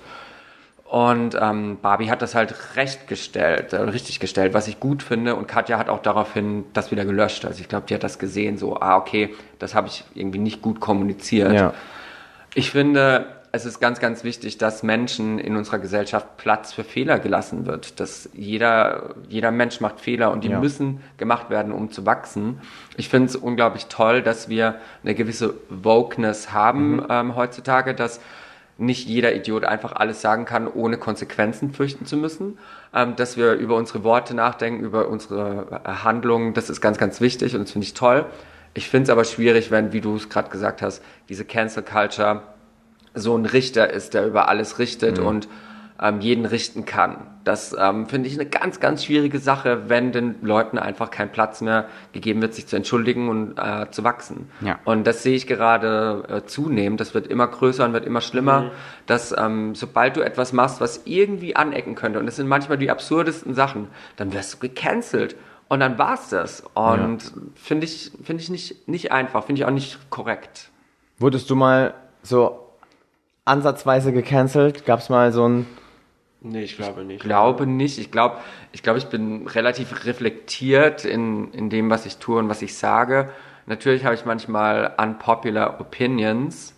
Und Barbie hat das halt richtig gestellt, was ich gut finde. Und Katja hat auch daraufhin das wieder gelöscht. Also ich glaube, die hat das gesehen, so, okay, das habe ich irgendwie nicht gut kommuniziert. Ja. Ich finde, es ist ganz, ganz wichtig, dass Menschen in unserer Gesellschaft Platz für Fehler gelassen wird. Dass jeder Mensch macht Fehler und die müssen gemacht werden, um zu wachsen. Ich finde es unglaublich toll, dass wir eine gewisse Wokeness haben heutzutage, dass nicht jeder Idiot einfach alles sagen kann, ohne Konsequenzen fürchten zu müssen. Dass wir über unsere Worte nachdenken, über unsere Handlungen, das ist ganz, ganz wichtig und das finde ich toll. Ich finde es aber schwierig, wenn, wie du es gerade gesagt hast, diese Cancel Culture so ein Richter ist, der über alles richtet und jeden richten kann. Das finde ich eine ganz, ganz schwierige Sache, wenn den Leuten einfach kein Platz mehr gegeben wird, sich zu entschuldigen und zu wachsen. Ja. Und das sehe ich gerade zunehmend. Das wird immer größer und wird immer schlimmer, dass sobald du etwas machst, was irgendwie anecken könnte, und das sind manchmal die absurdesten Sachen, dann wirst du gecancelt. Und dann war's das. Und finde ich nicht einfach, finde ich auch nicht korrekt. Wurdest du mal so ansatzweise gecancelt? Gab's mal so ein... Nee, ich glaube nicht. Ich glaube nicht. Ich glaube, ich bin relativ reflektiert in dem, was ich tue und was ich sage. Natürlich habe ich manchmal unpopular opinions.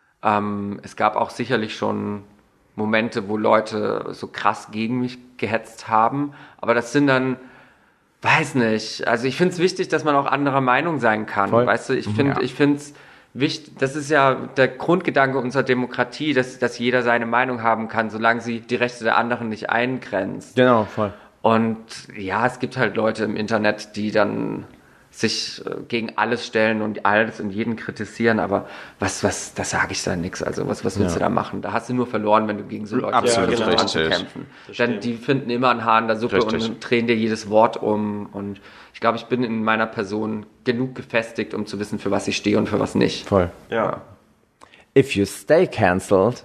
Es gab auch sicherlich schon Momente, wo Leute so krass gegen mich gehetzt haben. Aber das sind dann, weiß nicht. Also ich finde es wichtig, dass man auch anderer Meinung sein kann. Voll. Weißt du, ich finde es wichtig, das ist ja der Grundgedanke unserer Demokratie, dass jeder seine Meinung haben kann, solange sie die Rechte der anderen nicht eingrenzt. Genau, voll. Und ja, es gibt halt Leute im Internet, die dann sich gegen alles stellen und alles und jeden kritisieren, aber da sage ich dann nichts. Also was willst du da machen? Da hast du nur verloren, wenn du gegen so Leute anzukämpfen. Denn die finden immer ein Haar in der Suppe und drehen dir jedes Wort um. Und ich glaube, ich bin in meiner Person genug gefestigt, um zu wissen, für was ich stehe und für was nicht. Voll. Ja. If you stay cancelled.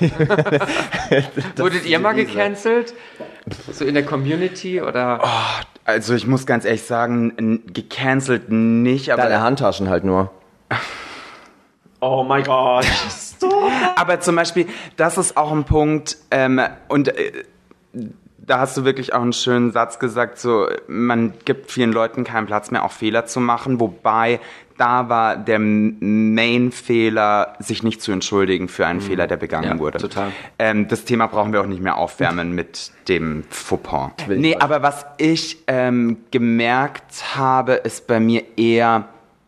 Wurdet ihr mal gecancelt? So in der Community oder? Oh, also ich muss ganz ehrlich sagen, gecancelt nicht, aber... Deine Handtaschen halt nur. Oh mein Gott. Aber zum Beispiel, das ist auch ein Punkt, da hast du wirklich auch einen schönen Satz gesagt, so, man gibt vielen Leuten keinen Platz mehr, auch Fehler zu machen, wobei da war der Main-Fehler, sich nicht zu entschuldigen für einen Fehler, der begangen wurde. Total. Das Thema brauchen wir auch nicht mehr aufwärmen mit dem Fauxpas. Nee, aber was ich gemerkt habe, ist bei mir eher,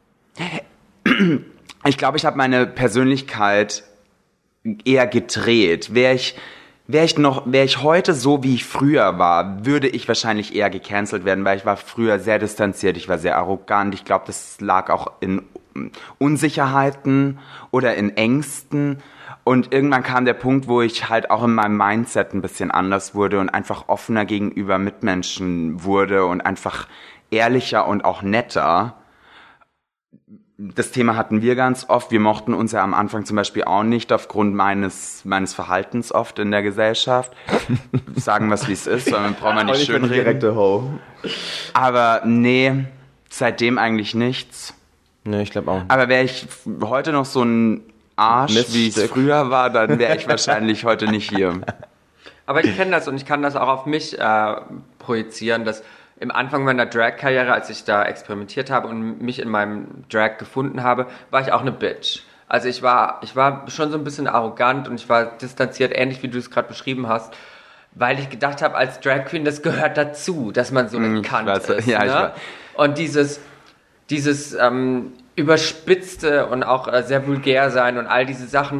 ich glaube, ich habe meine Persönlichkeit eher gedreht. Wäre ich heute so, wie ich früher war, würde ich wahrscheinlich eher gecancelt werden, weil ich war früher sehr distanziert, ich war sehr arrogant. Ich glaube, das lag auch in Unsicherheiten oder in Ängsten. Und irgendwann kam der Punkt, wo ich halt auch in meinem Mindset ein bisschen anders wurde und einfach offener gegenüber Mitmenschen wurde und einfach ehrlicher und auch netter. Das Thema hatten wir ganz oft. Wir mochten uns ja am Anfang zum Beispiel auch nicht aufgrund meines Verhaltens oft in der Gesellschaft. Sagen wir es, wie es ist, weil man braucht man nicht schön reden. Direkte Ho. Aber nee, seitdem eigentlich nichts. Nee, ich glaube auch. Aber wäre ich heute noch so ein Arsch, wie es früher war, dann wäre ich wahrscheinlich heute nicht hier. Aber ich kenne das und ich kann das auch auf mich projizieren, dass im Anfang meiner Drag-Karriere, als ich da experimentiert habe und mich in meinem Drag gefunden habe, war ich auch eine Bitch. Also ich war schon so ein bisschen arrogant und ich war distanziert, ähnlich wie du es gerade beschrieben hast, weil ich gedacht habe, als Drag Queen, das gehört dazu, dass man so eine Kant ist. Ja, ne? Und dieses überspitzte und auch sehr vulgär sein und all diese Sachen.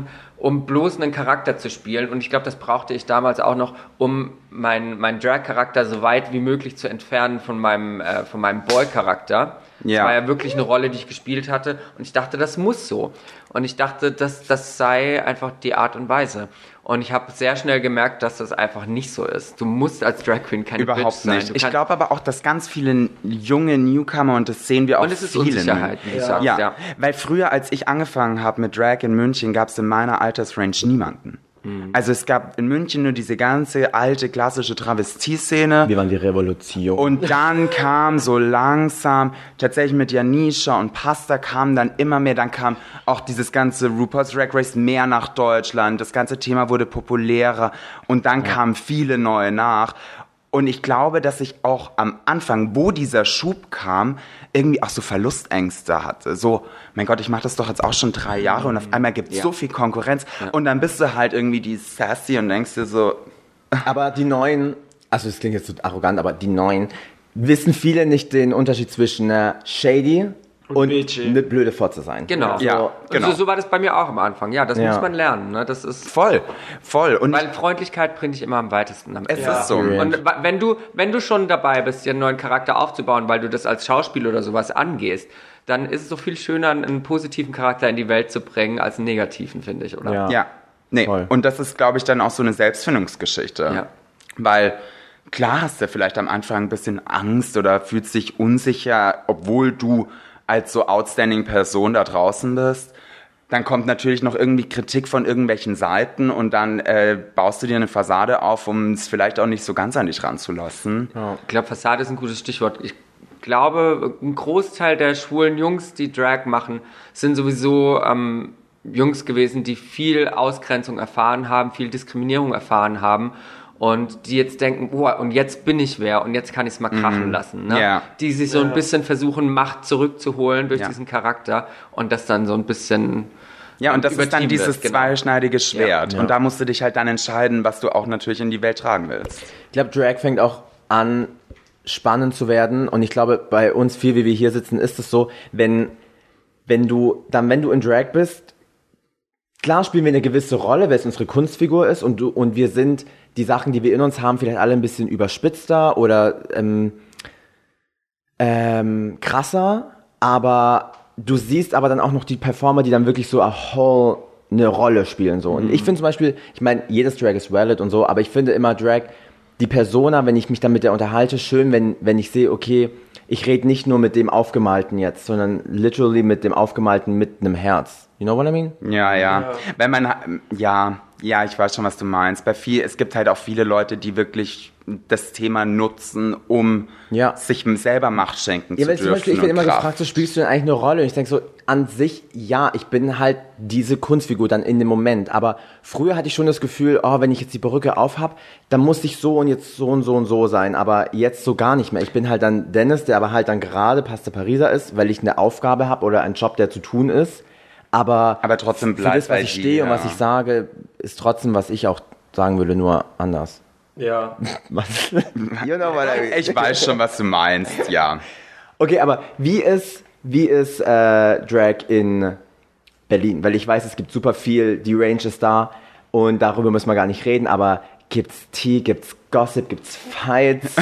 um bloß einen Charakter zu spielen. Und ich glaube, das brauchte ich damals auch noch, um meinen Drag-Charakter so weit wie möglich zu entfernen von meinem Boy-Charakter. Ja. Das war ja wirklich eine Rolle, die ich gespielt hatte. Und ich dachte, das muss so. Und ich dachte, das sei einfach die Art und Weise. Und ich habe sehr schnell gemerkt, dass das einfach nicht so ist. Du musst als Drag Queen keine Bitch Überhaupt sein. nicht. Ich glaube aber auch, dass ganz viele junge Newcomer, und das sehen wir auch und es ist vielen. Unsicherheit, wie du sagst. Ja, weil früher, als ich angefangen habe mit Drag in München, gab es in meiner Altersrange niemanden. Also es gab in München nur diese ganze alte, klassische Travestie-Szene. Wir waren die Revolution. Und dann kam so langsam, tatsächlich mit Janisha und Pasta kam dann immer mehr, dann kam auch dieses ganze RuPaul's Drag Race mehr nach Deutschland, das ganze Thema wurde populärer und dann kamen viele neue nach. Und ich glaube, dass ich auch am Anfang, wo dieser Schub kam, irgendwie auch so Verlustängste hatte. So, mein Gott, ich mache das doch jetzt auch schon 3 Jahre und auf einmal gibt es so viel Konkurrenz. Ja. Und dann bist du halt irgendwie die Sassy und denkst dir so... Aber die Neuen, also das klingt jetzt so arrogant, aber die Neuen, wissen viele nicht den Unterschied zwischen Shady und eine blöde Fotze sein. Genau. Also, Ja, genau. So war das bei mir auch am Anfang. Ja, das muss man lernen. Ne? Das ist Voll. Und weil Freundlichkeit bringt dich immer am weitesten. es ist so. Und wenn du schon dabei bist, dir einen neuen Charakter aufzubauen, weil du das als Schauspieler oder sowas angehst, dann ist es so viel schöner, einen positiven Charakter in die Welt zu bringen, als einen negativen, finde ich, oder? Ja, nee. Voll. Und das ist, glaube ich, dann auch so eine Selbstfindungsgeschichte. Ja. Weil klar hast du vielleicht am Anfang ein bisschen Angst oder fühlst dich unsicher, obwohl du als so outstanding Person da draußen bist. Dann kommt natürlich noch irgendwie Kritik von irgendwelchen Seiten und dann baust du dir eine Fassade auf, um es vielleicht auch nicht so ganz an dich ranzulassen. Ja. Ich glaube, Fassade ist ein gutes Stichwort. Ich glaube, ein Großteil der schwulen Jungs, die Drag machen, sind sowieso Jungs gewesen, die viel Ausgrenzung erfahren haben, viel Diskriminierung erfahren haben und die jetzt denken, oh, und jetzt bin ich wer und jetzt kann ich es mal krachen lassen. Ne? Ja. Die sich so ein bisschen versuchen, Macht zurückzuholen durch diesen Charakter und das dann so ein bisschen... Ja, und das ist dann übertrieben dieses wird, genau. zweischneidige Schwert. Ja. Und da musst du dich halt dann entscheiden, was du auch natürlich in die Welt tragen willst. Ich glaube, Drag fängt auch an, spannend zu werden. Und ich glaube, bei uns viel, wie wir hier sitzen, ist es so, wenn du in Drag bist, klar spielen wir eine gewisse Rolle, weil es unsere Kunstfigur ist und wir sind die Sachen, die wir in uns haben, vielleicht alle ein bisschen überspitzter oder krasser, aber du siehst aber dann auch noch die Performer, die dann wirklich so eine Rolle spielen. So. Und ich finde zum Beispiel, ich meine, jedes Drag ist valid und so, aber ich finde immer Drag, die Persona, wenn ich mich dann mit der unterhalte, schön, wenn ich sehe, okay, ich rede nicht nur mit dem Aufgemalten jetzt, sondern literally mit dem Aufgemalten mit einem Herz. You know what I mean? Ja. Wenn man, ja, ich weiß schon, was du meinst. Es gibt halt auch viele Leute, die wirklich das Thema nutzen, um sich selber Macht schenken zu Zum dürfen. Beispiel, ich werde immer gefragt, so spielst du denn eigentlich eine Rolle? Und ich denke so, an sich, ja, ich bin halt diese Kunstfigur dann in dem Moment. Aber früher hatte ich schon das Gefühl, wenn ich jetzt die Perücke aufhab, dann muss ich so und jetzt so und so und so sein. Aber jetzt so gar nicht mehr. Ich bin halt dann Dennis, der aber halt dann gerade Pasta Pariser ist, weil ich eine Aufgabe habe oder einen Job, der zu tun ist. Aber trotzdem für bleibt das, was ich stehe und was ich sage, ist trotzdem, was ich auch sagen würde, nur anders. Ja. Was? Ich weiß schon, was du meinst, ja. Okay, aber wie ist Drag in Berlin? Weil ich weiß, es gibt super viel, die Range ist da und darüber müssen wir gar nicht reden, aber gibt's Tea, gibt's Gossip, gibt's Fights?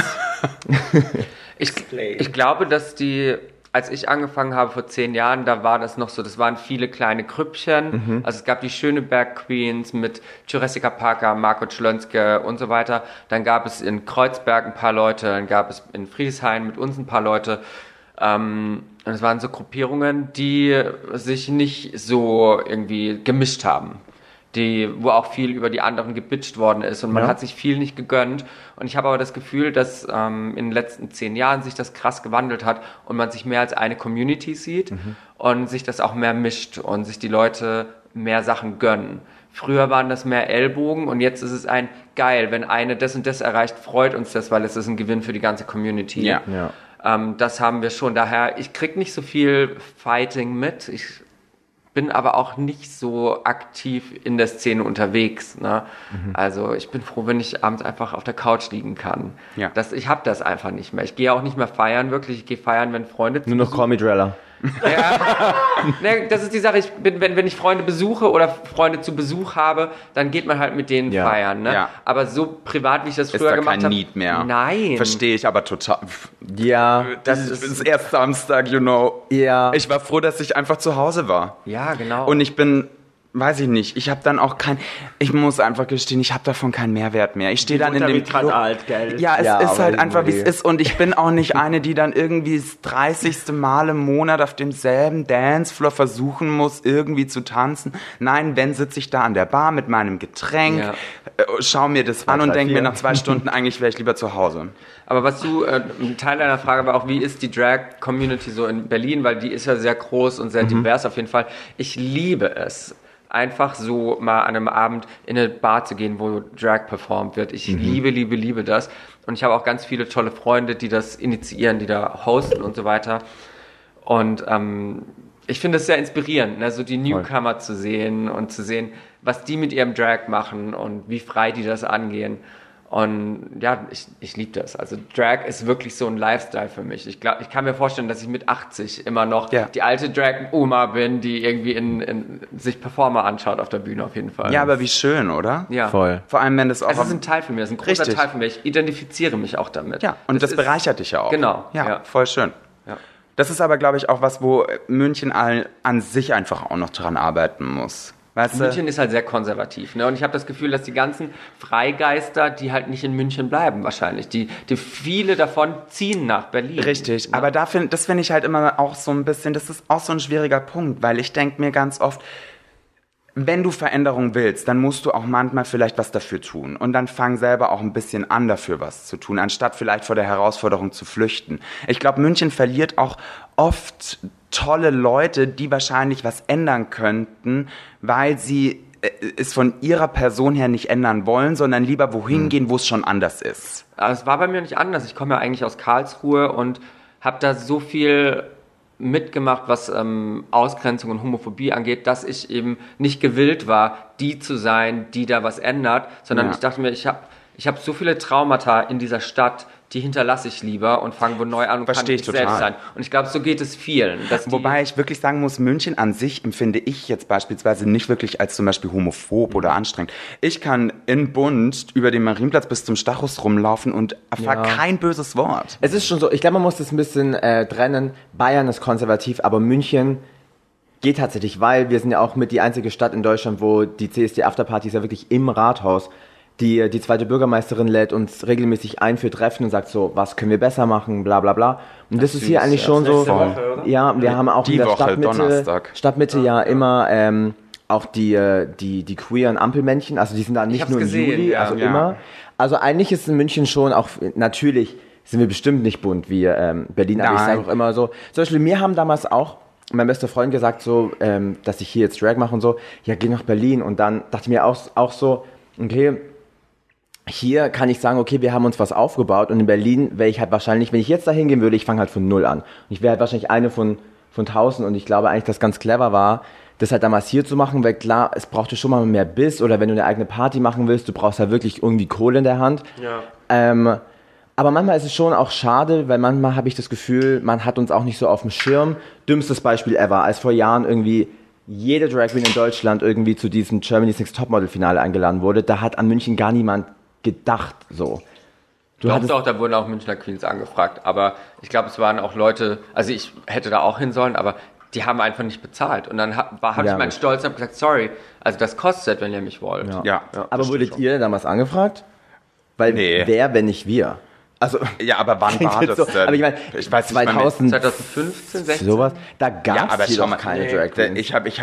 Ich glaube, dass als ich angefangen habe vor 10 Jahren, da war das noch so, das waren viele kleine Grüppchen. Also es gab die Schöneberg Queens mit Jurassica Parker, Marco Schlönske und so weiter. Dann gab es in Kreuzberg ein paar Leute, dann gab es in Friedrichshain mit uns ein paar Leute. Und es waren so Gruppierungen, die sich nicht so irgendwie gemischt haben. Wo auch viel über die anderen gebitcht worden ist und man hat sich viel nicht gegönnt. Und ich habe aber das Gefühl, dass in den letzten 10 Jahren sich das krass gewandelt hat und man sich mehr als eine Community sieht und sich das auch mehr mischt und sich die Leute mehr Sachen gönnen. Früher waren das mehr Ellbogen und jetzt ist es geil, wenn eine das und das erreicht, freut uns das, weil es ist ein Gewinn für die ganze Community. Ja. Das haben wir schon. Daher, ich krieg nicht so viel Fighting mit. Ich bin aber auch nicht so aktiv in der Szene unterwegs. Ne? Also ich bin froh, wenn ich abends einfach auf der Couch liegen kann. Ja. Ich habe das einfach nicht mehr. Ich gehe auch nicht mehr feiern, wirklich. Ich gehe feiern, wenn Freunde Nur noch Call Me Drella. Ja. Ne, das ist die Sache, wenn ich Freunde besuche oder Freunde zu Besuch habe, dann geht man halt mit denen feiern. Ne? Ja. Aber so privat, wie ich das früher gemacht habe. Ist da kein Need mehr. Nein. Verstehe ich aber total. Ja. Das ist erst Samstag, you know. Ja. Ich war froh, dass ich einfach zu Hause war. Ja, genau. Und ich bin... Weiß ich nicht. Ich habe dann auch ich muss einfach gestehen, ich habe davon keinen Mehrwert mehr. Ich stehe dann in dem Club. Alt, gell? Ja, es ist halt einfach, wie es irgendwie. ist. Und ich bin auch nicht eine, die dann irgendwie das 30. Mal im Monat auf demselben Dancefloor versuchen muss, irgendwie zu tanzen. Nein, wenn, sitze ich da an der Bar mit meinem Getränk, schau mir das an und denke mir nach 2 Stunden, eigentlich wäre ich lieber zu Hause. Aber was du, ein Teil deiner Frage war auch, wie ist die Drag-Community so in Berlin? Weil die ist ja sehr groß und sehr divers auf jeden Fall. Ich liebe es, einfach so mal an einem Abend in eine Bar zu gehen, wo Drag performt wird. Ich liebe das. Und ich habe auch ganz viele tolle Freunde, die das initiieren, die da hosten und so weiter. Und ich finde es sehr inspirierend, ne? So die Newcomer zu sehen und zu sehen, was die mit ihrem Drag machen und wie frei die das angehen. Und ja, ich liebe das. Also Drag ist wirklich so ein Lifestyle für mich. Ich kann mir vorstellen, dass ich mit 80 immer noch die alte Drag-Oma bin, die irgendwie sich Performer anschaut auf der Bühne auf jeden Fall. Ja, aber wie schön, oder? Ja. Voll. Vor allem, wenn das auch... Es ist ein Teil von mir, es ist ein großer Teil von mir. Ich identifiziere mich auch damit. Ja, und das bereichert dich ja auch. Genau. Ja, voll schön. Ja. Das ist aber, glaube ich, auch was, wo München an sich einfach auch noch dran arbeiten muss. Weißt du? München ist halt sehr konservativ, ne? Und ich habe das Gefühl, dass die ganzen Freigeister, die halt nicht in München bleiben wahrscheinlich, die viele davon ziehen nach Berlin. Richtig, ne? aber das finde ich halt immer auch so ein bisschen, das ist auch so ein schwieriger Punkt, weil ich denke mir ganz oft, wenn du Veränderung willst, dann musst du auch manchmal vielleicht was dafür tun. Und dann fang selber auch ein bisschen an, dafür was zu tun, anstatt vielleicht vor der Herausforderung zu flüchten. Ich glaube, München verliert auch oft tolle Leute, die wahrscheinlich was ändern könnten, weil sie es von ihrer Person her nicht ändern wollen, sondern lieber wohin gehen, wo es schon anders ist. Aber es war bei mir nicht anders. Ich komme ja eigentlich aus Karlsruhe und habe da so viel mitgemacht, was Ausgrenzung und Homophobie angeht, dass ich eben nicht gewillt war, die zu sein, die da was ändert, sondern ich dachte mir, ich hab so viele Traumata in dieser Stadt, die hinterlasse ich lieber und fange wo neu an und kann ich selbst sein. Und ich glaube, so geht es vielen. Wobei ich wirklich sagen muss, München an sich empfinde ich jetzt beispielsweise nicht wirklich als zum Beispiel homophob oder anstrengend. Ich kann in Bund über den Marienplatz bis zum Stachus rumlaufen und erfahre kein böses Wort. Es ist schon so, ich glaube, man muss das ein bisschen trennen. Bayern ist konservativ, aber München geht tatsächlich, weil wir sind ja auch mit die einzige Stadt in Deutschland, wo die CSD-Afterparty ist ja wirklich im Rathaus. Die zweite Bürgermeisterin lädt uns regelmäßig ein für Treffen und sagt so, was können wir besser machen, bla bla bla. Und das ist hier eigentlich schon so. Woche, oder? Ja, wir haben auch Die in der Woche, Donnerstag. Stadtmitte ja immer auch die queeren Ampelmännchen, also die sind da nicht nur im Juli, also immer. Also eigentlich ist in München schon auch, natürlich sind wir bestimmt nicht bunt wie Berlin, aber ich sage auch immer so, zum Beispiel mir haben damals auch mein bester Freund gesagt so, dass ich hier jetzt Drag mache und so, ja, geh nach Berlin. Und dann dachte ich mir auch so, okay, hier kann ich sagen, okay, wir haben uns was aufgebaut und in Berlin wäre ich halt wahrscheinlich, wenn ich jetzt da hingehen würde, ich fange halt von 0 an. Und ich wäre halt wahrscheinlich eine von 1000 und ich glaube eigentlich, dass ganz clever war, das halt damals hier zu machen, weil klar, es brauchte schon mal mehr Biss oder wenn du eine eigene Party machen willst, du brauchst halt wirklich irgendwie Kohle in der Hand. Ja. Aber manchmal ist es schon auch schade, weil manchmal habe ich das Gefühl, man hat uns auch nicht so auf dem Schirm. Dümmstes Beispiel ever, als vor Jahren irgendwie jede Drag Queen in Deutschland irgendwie zu diesem Germany's Next Topmodel Finale eingeladen wurde, da hat an München gar niemand gedacht, so. Da wurden auch Münchner Queens angefragt, aber ich glaube, es waren auch Leute, also ich hätte da auch hin sollen, aber die haben einfach nicht bezahlt. Und dann habe ich meinen Stolz und habe gesagt, sorry, also das kostet, wenn ihr mich wollt. Ja. Aber wurdet ihr damals angefragt? Weil wer, wenn nicht wir? Also, ja, aber wann war das denn? Aber ich meine, ich weiß 2015, 16? Sowas, da gab es hier doch keine Drag Queens. Ich habe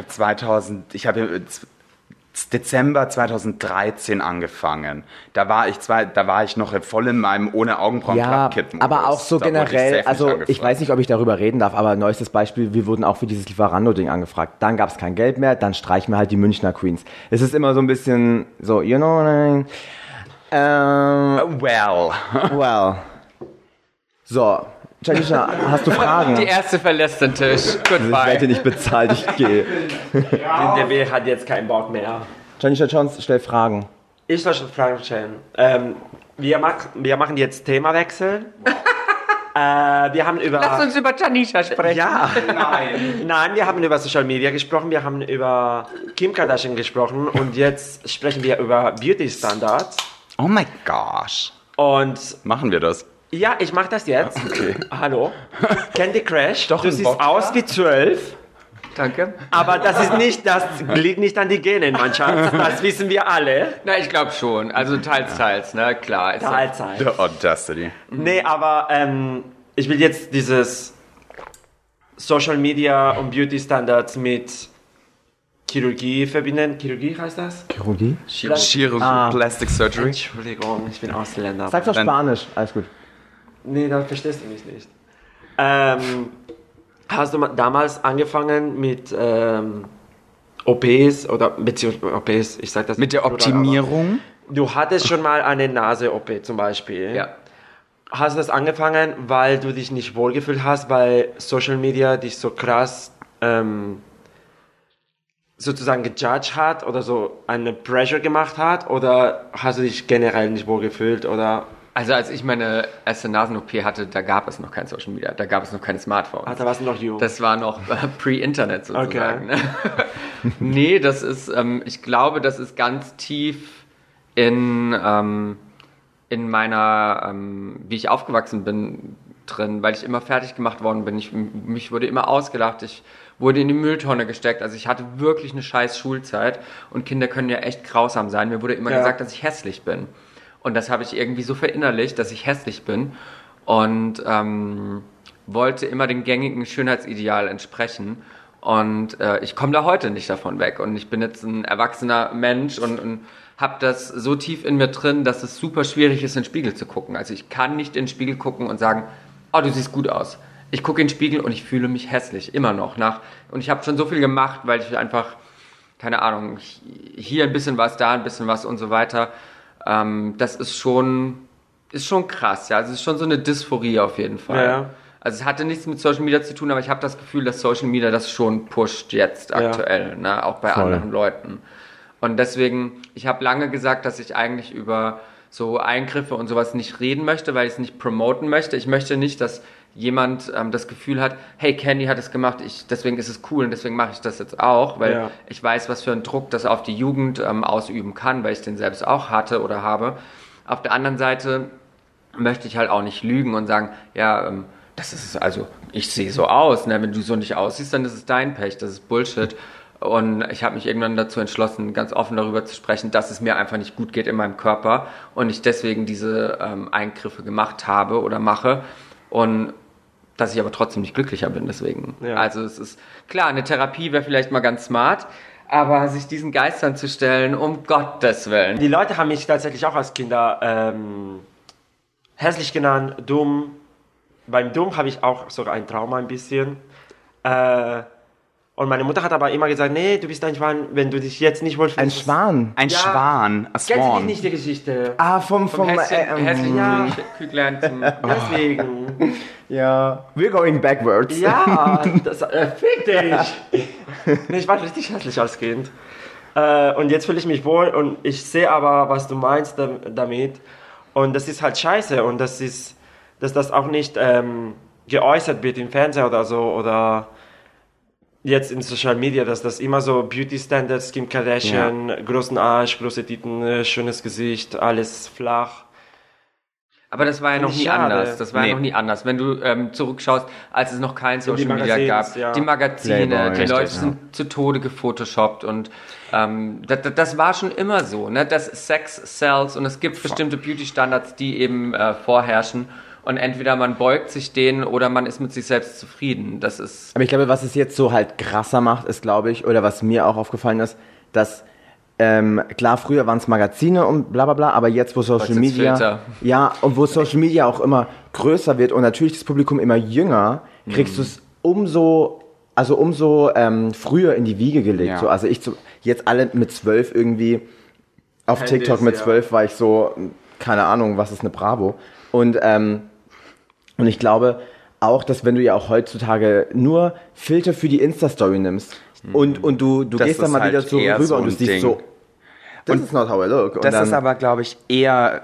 Dezember 2013 angefangen. Da war ich noch voll in meinem ohne Augenbrauen Klappkit-Modus. Aber auch so generell, also ich weiß nicht, ob ich darüber reden darf, aber neuestes Beispiel, wir wurden auch für dieses Lieferando-Ding angefragt. Dann gab es kein Geld mehr, dann streichen wir halt die Münchner Queens. Es ist immer so ein bisschen so, you know what I mean? Well. So, Janisha, hast du Fragen? Die erste verlässt den Tisch. Ich werde nicht bezahlt, ich gehe. Der Will hat jetzt keinen Bock mehr. Janisha Jones, stell Fragen. Ich soll schon Fragen stellen. Wir machen jetzt Themawechsel. Wir haben über... Lass uns über Tanisha sprechen. Ja, nein, wir haben über Social Media gesprochen, wir haben über Kim Kardashian gesprochen und jetzt sprechen wir über Beauty Standards. Oh my gosh. Und Machen wir das? ja, ich mache das jetzt. Okay. Hallo. Candy Crush, Doch, du ein siehst Wodka. aus wie 12, Danke. aber das liegt nicht an die Genen, mein Schatz. Das wissen wir alle. Na, ich glaube schon. Also teils, ne? Klar. Ist ja- Teilzeit. The Audacity. Nee, aber ich will jetzt dieses Social Media und Beauty Standards mit Chirurgie verbinden. Chirurgie heißt das? Chirurgie? Chirurgie, Plastic Surgery. Entschuldigung, ich bin Ausländer. Sag's auf Dann- Spanisch, alles gut. Nee, da verstehst du mich nicht. Hast du damals angefangen mit OPs oder beziehungsweise OPs, ich sag das Mit der plural, Optimierung? aber du hattest schon mal eine Nase-OP zum Beispiel. Ja. Hast du das angefangen, weil du dich nicht wohlgefühlt hast, weil Social Media dich so krass sozusagen gejudged hat oder so eine Pressure gemacht hat? Oder hast du dich generell nicht wohlgefühlt? Oder Also als ich meine erste Nasen-OP hatte, da gab es noch kein Social Media, da gab es noch keine Smartphones. da warst du noch jung? Das war noch pre-Internet sozusagen. Okay. Ne? Nee, das ist, ich glaube, das ist ganz tief in meiner, wie ich aufgewachsen bin, drin, weil ich immer fertig gemacht worden bin. Mich wurde immer ausgelacht, ich wurde in die Mülltonne gesteckt. Also ich hatte wirklich eine scheiß Schulzeit und Kinder können ja echt grausam sein. Mir wurde immer gesagt, dass ich hässlich bin. Und das habe ich irgendwie so verinnerlicht, dass ich hässlich bin und wollte immer dem gängigen Schönheitsideal entsprechen. Und ich komme da heute nicht davon weg. Und ich bin jetzt ein erwachsener Mensch und habe das so tief in mir drin, dass es super schwierig ist, in den Spiegel zu gucken. Also ich kann nicht in den Spiegel gucken und sagen, oh, du siehst gut aus. Ich gucke in den Spiegel und ich fühle mich hässlich, immer noch. Und ich habe schon so viel gemacht, weil ich einfach, keine Ahnung, hier ein bisschen was, da ein bisschen was und so weiter. Das ist schon krass, ja. Also es ist schon so eine Dysphorie auf jeden Fall. Ja. Also es hatte nichts mit Social Media zu tun, aber ich habe das Gefühl, dass Social Media das schon pusht jetzt aktuell, ne? Auch bei anderen Leuten. Und deswegen, ich habe lange gesagt, dass ich eigentlich über so Eingriffe und sowas nicht reden möchte, weil ich es nicht promoten möchte. Ich möchte nicht, dass jemand das Gefühl hat, hey, Candy hat es gemacht, deswegen ist es cool und deswegen mache ich das jetzt auch, weil ich weiß, was für einen Druck das auf die Jugend ausüben kann, weil ich den selbst auch hatte oder habe. Auf der anderen Seite möchte ich halt auch nicht lügen und sagen, ja, das ist, also ich sehe so aus, ne? Wenn du so nicht aussiehst, dann ist es dein Pech, das ist Bullshit. Und ich habe mich irgendwann dazu entschlossen, ganz offen darüber zu sprechen, dass es mir einfach nicht gut geht in meinem Körper und ich deswegen diese Eingriffe gemacht habe oder mache und dass ich aber trotzdem nicht glücklicher bin deswegen. Ja. Also es ist klar, eine Therapie wäre vielleicht mal ganz smart, aber sich diesen Geistern zu stellen, um Gottes Willen. Die Leute haben mich tatsächlich auch als Kinder hässlich genannt, dumm. Beim Dumm habe ich auch sogar ein Trauma ein bisschen. Und meine Mutter hat aber immer gesagt, nee, du bist ein Schwan, wenn du dich jetzt nicht wohlfühlst. Ein Schwan. Ein Schwan. A Kennst du Swan. nicht die Geschichte? Ah, vom hässlichen ja. Küglein zum... Deswegen. ja. We're going backwards. Ja, das fick dich. Nee, ich war richtig hässlich als Kind. Und jetzt fühle ich mich wohl und ich sehe aber, was du meinst damit. Und das ist halt scheiße und dass das auch nicht geäußert wird im Fernsehen oder so oder jetzt in Social Media, dass das immer so Beauty Standards, Kim Kardashian, großen Arsch, große Titten, schönes Gesicht, alles flach. Aber das war ja noch nie Schade. anders. Das war ja noch nie anders. Wenn du zurückschaust, als es noch kein Social Media gab, ja. die Magazine, Playboy, die Leute richtig, sind zu Tode gefotoshoppt und das war schon immer so, ne? Das Sex sells und es gibt bestimmte Beauty-Standards, die eben vorherrschen und entweder man beugt sich denen oder man ist mit sich selbst zufrieden. Das ist... Aber ich glaube, was es jetzt so halt krasser macht, ist, glaube ich, oder was mir auch aufgefallen ist, dass klar, früher waren es Magazine und bla bla bla, aber jetzt, wo Social jetzt Media, Filter. ja, und wo Social Media auch immer größer wird und natürlich das Publikum immer jünger, kriegst du es umso früher in die Wiege gelegt. Ja. So, also jetzt alle mit 12 irgendwie auf Handys, TikTok mit ja. 12 war ich so, keine Ahnung, was ist eine Bravo. Und ich glaube auch, dass wenn du ja auch heutzutage nur Filter für die Insta-Story nimmst und du Das gehst dann ist mal halt wieder so eher rüber so und du ein siehst Ding. so, this is not how I look. Und Das dann, ist aber, glaube ich, eher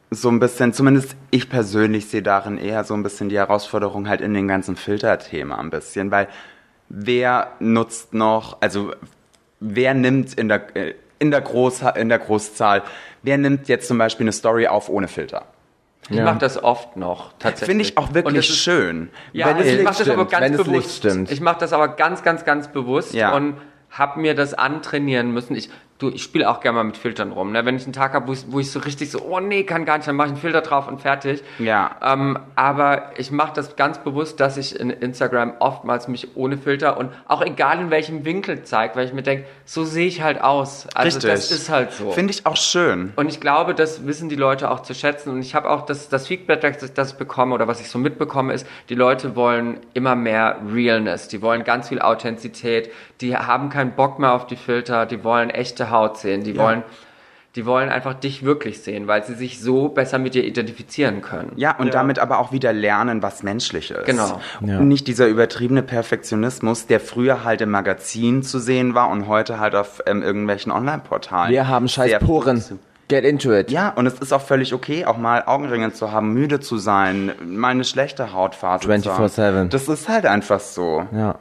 so ein bisschen, zumindest ich persönlich sehe darin eher so ein bisschen die Herausforderung halt in den ganzen Filterthema ein bisschen, weil wer nutzt noch, also wer nimmt in der Großzahl, wer nimmt jetzt zum Beispiel eine Story auf ohne Filter? Ich mache das oft noch, tatsächlich. Finde ich auch wirklich schön. Ja, Wenn es ich Licht mache das aber stimmt, ganz wenn es Licht bewusst. stimmt. Ich mache das aber ganz, ganz, ganz bewusst und habe mir das antrainieren müssen. Ich spiele auch gerne mal mit Filtern rum. Ne? Wenn ich einen Tag habe, wo ich so richtig so, oh nee, kann gar nicht, dann mache ich einen Filter drauf und fertig. Ja. Aber ich mache das ganz bewusst, dass ich in Instagram oftmals mich ohne Filter und auch egal in welchem Winkel zeige, weil ich mir denke, so sehe ich halt aus. Also Richtig. das ist halt so. Finde ich auch schön. Und ich glaube, das wissen die Leute auch zu schätzen. Und ich habe auch das Feedback, das ich bekomme oder was ich so mitbekomme, ist, die Leute wollen immer mehr Realness. Die wollen ganz viel Authentizität. Die haben keinen Bock mehr auf die Filter. Die wollen echte Haut sehen. Die wollen einfach dich wirklich sehen, weil sie sich so besser mit dir identifizieren können. Ja, und damit aber auch wieder lernen, was menschlich ist. Genau. Ja. Und nicht dieser übertriebene Perfektionismus, der früher halt im Magazin zu sehen war und heute halt auf irgendwelchen Online-Portalen. Wir haben scheiß Sehr Poren. Get into it. Ja, und es ist auch völlig okay, auch mal Augenringe zu haben, müde zu sein, mal eine schlechte Hautphase 24/7. Das ist halt einfach so. Ja.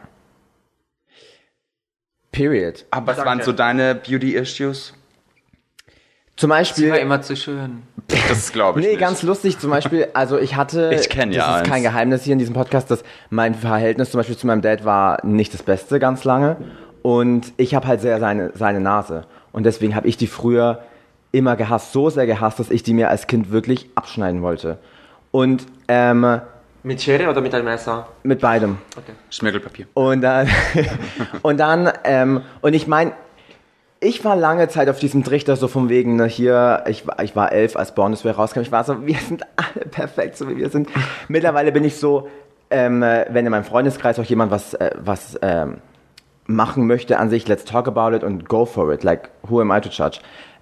Period. Aber was waren so deine Beauty-Issues? Zum Sie war Beispiel, immer zu schön. Das glaube ich nee, nicht. ganz lustig, zum Beispiel, also ich hatte, Ich kenn ja das ist eins. kein Geheimnis hier in diesem Podcast, dass mein Verhältnis zum Beispiel zu meinem Dad war nicht das Beste ganz lange und ich habe halt sehr seine Nase und deswegen habe ich die früher immer gehasst, so sehr gehasst, dass ich die mir als Kind wirklich abschneiden wollte und Mit Schere oder mit einem Messer? mit beidem. Schmirgelpapier. Und dann, und ich meine, ich war lange Zeit auf diesem Trichter so von wegen, ne, hier, ich war 11, als Bundeswehr rauskam, ich war so, wir sind alle perfekt, so wie wir sind. Mittlerweile bin ich so, wenn in meinem Freundeskreis auch jemand was machen möchte an sich, let's talk about it und go for it, like, who am I to judge?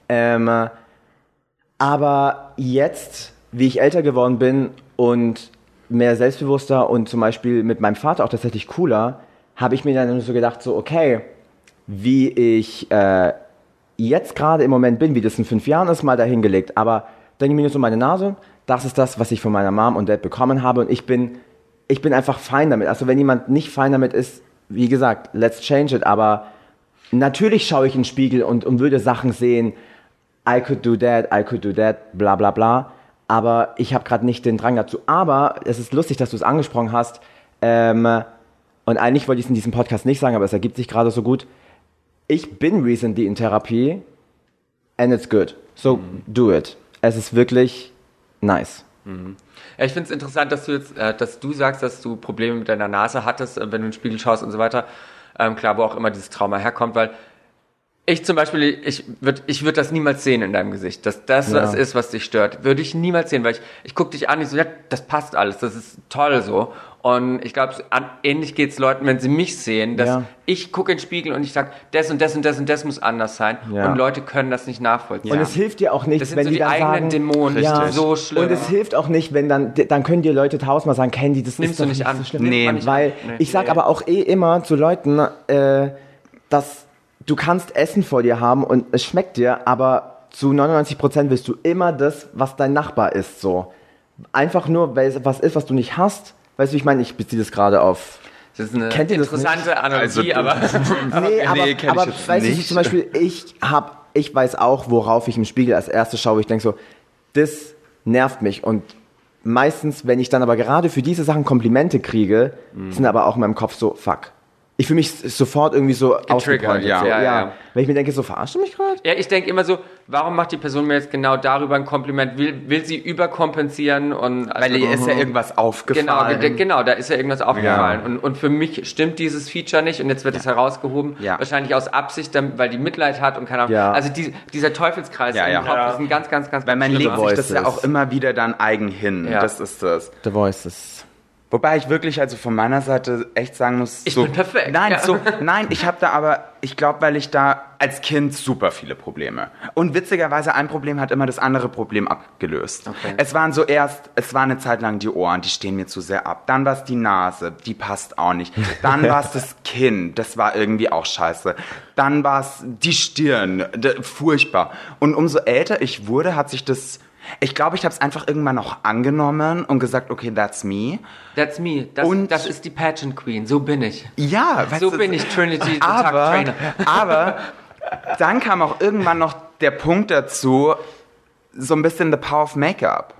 Aber jetzt, wie ich älter geworden bin und mehr selbstbewusster und zum Beispiel mit meinem Vater auch tatsächlich cooler, habe ich mir dann so gedacht, so okay, wie ich jetzt gerade im Moment bin, wie das in 5 Jahren ist, mal dahingelegt. Aber denke ich mir nur so meine Nase, das ist das, was ich von meiner Mom und Dad bekommen habe und ich bin einfach fein damit. Also wenn jemand nicht fein damit ist, wie gesagt, let's change it. Aber natürlich schaue ich in den Spiegel und würde Sachen sehen, I could do that, bla bla bla. Aber ich habe gerade nicht den Drang dazu. Aber es ist lustig, dass du es angesprochen hast. Und eigentlich wollte ich es in diesem Podcast nicht sagen, aber es ergibt sich gerade so gut. Ich bin recently in Therapie and it's good. So do it. Es ist wirklich nice. Ja, ich finde es interessant, dass du jetzt, dass du sagst, dass du Probleme mit deiner Nase hattest, wenn du in den Spiegel schaust und so weiter. Klar, wo auch immer dieses Trauma herkommt, weil ich zum Beispiel, ich würd das niemals sehen in deinem Gesicht, dass das was ist, was dich stört. Würde ich niemals sehen, weil ich gucke dich an, ich so, ja, das passt alles, das ist toll so. Und ich glaube, ähnlich geht's Leuten, wenn sie mich sehen, dass ich gucke in den Spiegel und ich sage, das und das und das und das muss anders sein. Ja. Und Leute können das nicht nachvollziehen. Und es hilft dir auch nicht, Das sind wenn so die die dann eigenen sagen, Dämonen, ja, so schlimm. Und es hilft auch nicht, wenn dann können dir Leute tausendmal sagen, Candy, das Nimmst ist du doch nicht an. so schlimm. Nee. Man nicht Weil an. Nee. ich sag aber auch immer zu Leuten, dass du kannst Essen vor dir haben und es schmeckt dir, aber zu 99% willst du immer das, was dein Nachbar isst, so. Einfach nur, weil es was ist, was du nicht hast. Weißt du, ich meine, ich beziehe das gerade auf... Das ist eine Kennt ihr das interessante Analogie, aber Nee, aber kenn ich jetzt weißt du, nicht. zum Beispiel, ich weiß auch, worauf ich im Spiegel als erstes schaue. Ich denke so, das nervt mich. Und meistens, wenn ich dann aber gerade für diese Sachen Komplimente kriege, sind aber auch in meinem Kopf so, fuck. Ich fühle mich sofort irgendwie so ausgepointet. ja. So, Ja. Wenn ich mir denke, so, verarschst du mich gerade? ja, ich denke immer so, warum macht die Person mir jetzt genau darüber ein Kompliment? Will sie überkompensieren? Und Weil ihr ist ja irgendwas aufgefallen. Genau, da ist ja irgendwas aufgefallen. Und für mich stimmt dieses Feature nicht und jetzt wird es herausgehoben. Ja. Wahrscheinlich aus Absicht, weil die Mitleid hat und keine Ahnung. Ja. Also dieser Teufelskreis Ja, ja. im Kopf ist ein ganz, ganz, ganz Weil man schlimmer. legt sich das ja Voices. auch immer wieder dann eigen hin. Ja. Das ist das. The Voice ist... Wobei ich wirklich also von meiner Seite echt sagen muss, Ich bin perfekt. Nein, Ja. nein, ich habe da aber, ich glaube, weil ich da als Kind super viele Probleme. Und witzigerweise ein Problem hat immer das andere Problem abgelöst. Okay. Es war eine Zeit lang die Ohren, die stehen mir zu sehr ab. Dann war es die Nase, die passt auch nicht. Dann war es das Kinn, das war irgendwie auch scheiße. Dann war es die Stirn, furchtbar. Und umso älter ich wurde, hat sich das Ich glaube, ich habe es einfach irgendwann noch angenommen und gesagt, okay, that's me. That's me. Das ist die Pageant Queen. So bin ich. Ja, so bin ich, Trinity, Trainer. Aber dann kam auch irgendwann noch der Punkt dazu, so ein bisschen the power of Make-up.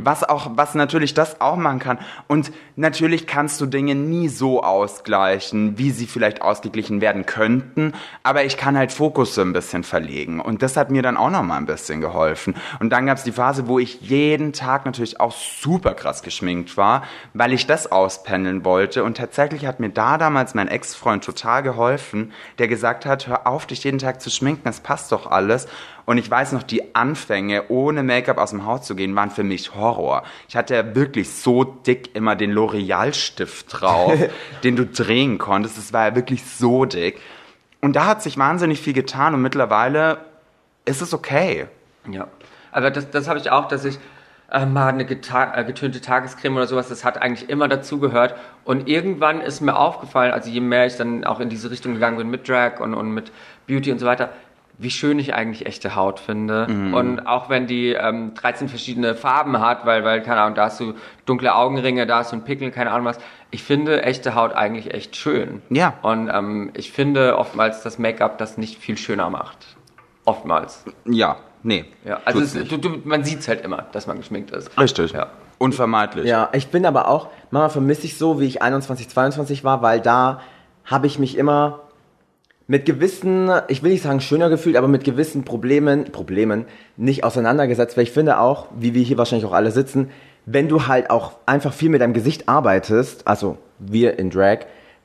Was natürlich das auch machen kann. Und natürlich kannst du Dinge nie so ausgleichen, wie sie vielleicht ausgeglichen werden könnten. Aber ich kann halt Fokus so ein bisschen verlegen. Und das hat mir dann auch noch mal ein bisschen geholfen. Und dann gab es die Phase, wo ich jeden Tag natürlich auch super krass geschminkt war, weil ich das auspendeln wollte. Und tatsächlich hat mir da damals mein Ex-Freund total geholfen, der gesagt hat, hör auf, dich jeden Tag zu schminken, das passt doch alles. Und ich weiß noch, die Anfänge, ohne Make-up aus dem Haus zu gehen, waren für mich Horror. Ich hatte ja wirklich so dick immer den L'Oreal-Stift drauf, den du drehen konntest. Das war ja wirklich so dick. Und da hat sich wahnsinnig viel getan und mittlerweile ist es okay. Ja, aber das habe ich auch, dass ich mal eine getönte Tagescreme oder sowas, das hat eigentlich immer dazugehört. Und irgendwann ist mir aufgefallen, also je mehr ich dann auch in diese Richtung gegangen bin mit Drag und mit Beauty und so weiter, wie schön ich eigentlich echte Haut finde. Und auch wenn die 13 verschiedene Farben hat, weil, keine Ahnung, da hast du dunkle Augenringe, da hast du einen Pickel, keine Ahnung was. Ich finde echte Haut eigentlich echt schön. Ja. Und ich finde oftmals, dass Make-up das nicht viel schöner macht. Oftmals. Ja, nee. Ja, also man sieht es halt immer, dass man geschminkt ist. Richtig. Ja. Unvermeidlich. Ja, ich bin aber auch, manchmal vermisse ich so, wie ich 21, 22 war, weil da habe ich mich immer mit gewissen, ich will nicht sagen schöner gefühlt, aber mit gewissen Problemen nicht auseinandergesetzt, weil ich finde auch, wie wir hier wahrscheinlich auch alle sitzen, wenn du halt auch einfach viel mit deinem Gesicht arbeitest, also wir in Drag,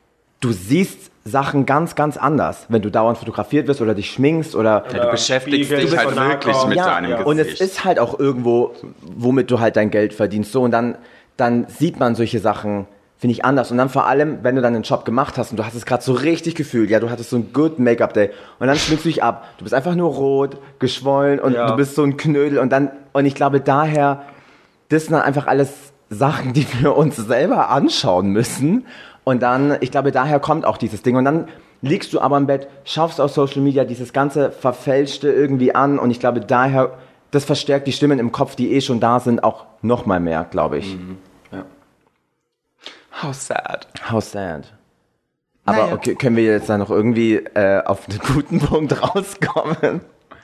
du siehst Sachen ganz, ganz anders, wenn du dauernd fotografiert wirst oder dich schminkst oder... Ja, du beschäftigst dich halt wirklich mit deinem Gesicht. Und es ist halt auch irgendwo, womit du halt dein Geld verdienst, so, und dann sieht man solche Sachen, finde ich, anders. Und dann vor allem, wenn du dann den Job gemacht hast und du hast es gerade so richtig gefühlt, ja, du hattest so ein good Make-up-Day und dann schminkst du dich ab. Du bist einfach nur rot, geschwollen und du bist so ein Knödel und ich glaube daher, das sind dann einfach alles Sachen, die wir uns selber anschauen müssen. Und dann, ich glaube, daher kommt auch dieses Ding. Und dann liegst du aber im Bett, schaust auf Social Media dieses ganze Verfälschte irgendwie an und ich glaube daher, das verstärkt die Stimmen im Kopf, die schon da sind, auch noch mal mehr, glaube ich. Ja. How sad. How sad. Aber okay, können wir jetzt da noch irgendwie auf einen guten Punkt rauskommen?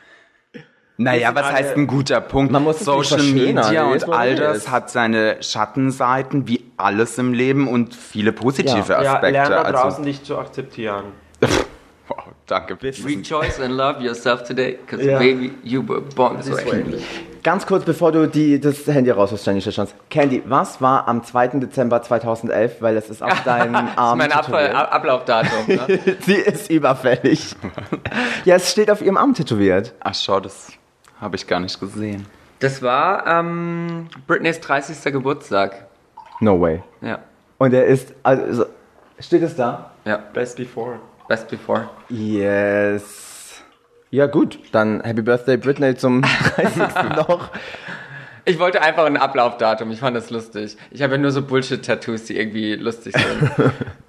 Naja, was heißt ein guter Punkt? Man muss Social Media und all das hat seine Schattenseiten, wie alles im Leben, und viele positive Aspekte. Lern da draußen dich zu akzeptieren. Wow, danke. Rejoice and love yourself today, because baby, you were born this way. Ganz kurz, bevor du das Handy rausholst, Janisha. Candy, was war am 2. Dezember 2011, weil es ist auf deinem Arm. Das ist mein Ablaufdatum. Ne? Sie ist überfällig. Ja, es steht auf ihrem Arm tätowiert. Ach schau, das habe ich gar nicht gesehen. Das war Britneys 30. Geburtstag. No way. Ja. Und er ist, also, steht es da? Ja. Best before. Best before. Yes. Ja gut, dann Happy Birthday Britney zum 30. noch. Ich wollte einfach ein Ablaufdatum, ich fand das lustig. Ich habe ja nur so Bullshit-Tattoos, die irgendwie lustig sind.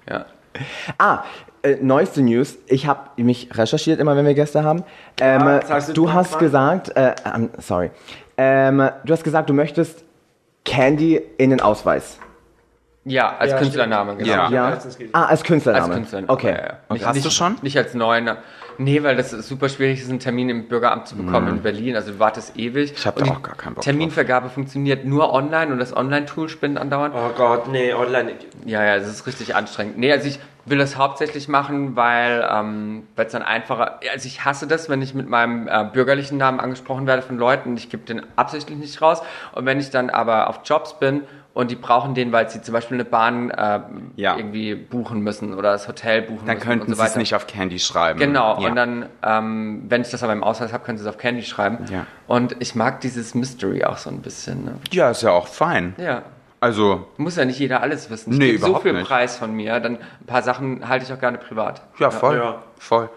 Ja. Neueste News. Ich habe mich recherchiert, immer wenn wir Gäste haben. Du hast gesagt, du hast gesagt, du möchtest Candy in den Ausweis. Ja, als Künstlername, genau. Ja. Als Künstlername. Als Künstlername. Okay. Nicht, Hast du schon? Nicht als neuen. Nee, weil das ist super schwierig ist, einen Termin im Bürgeramt zu bekommen in Berlin. Also du wartest ewig. Ich habe da auch gar keinen Bock Terminvergabe funktioniert nur online und das Online-Tool spinnt andauernd. Oh Gott, nee, online. Ja, das ist richtig anstrengend. Nee, also ich will das hauptsächlich machen, weil es dann einfacher... Also ich hasse das, wenn ich mit meinem bürgerlichen Namen angesprochen werde von Leuten. Ich gebe den absichtlich nicht raus. Und wenn ich dann aber auf Jobs bin und die brauchen den, weil sie zum Beispiel eine Bahn irgendwie buchen müssen oder das Hotel buchen dann müssen. Dann könnten und so sie es nicht auf Candy schreiben. Genau, ja. und dann, wenn ich das aber im Ausweis habe, können sie es auf Candy schreiben. Ja. Und ich mag dieses Mystery auch so ein bisschen. Ne? Ja, ist ja auch fein. Ja. Also... Muss ja nicht jeder alles wissen. Ich gebe so überhaupt viel nicht. Preis von mir, dann ein paar Sachen halte ich auch gerne privat. Ja, voll. Ja. Voll.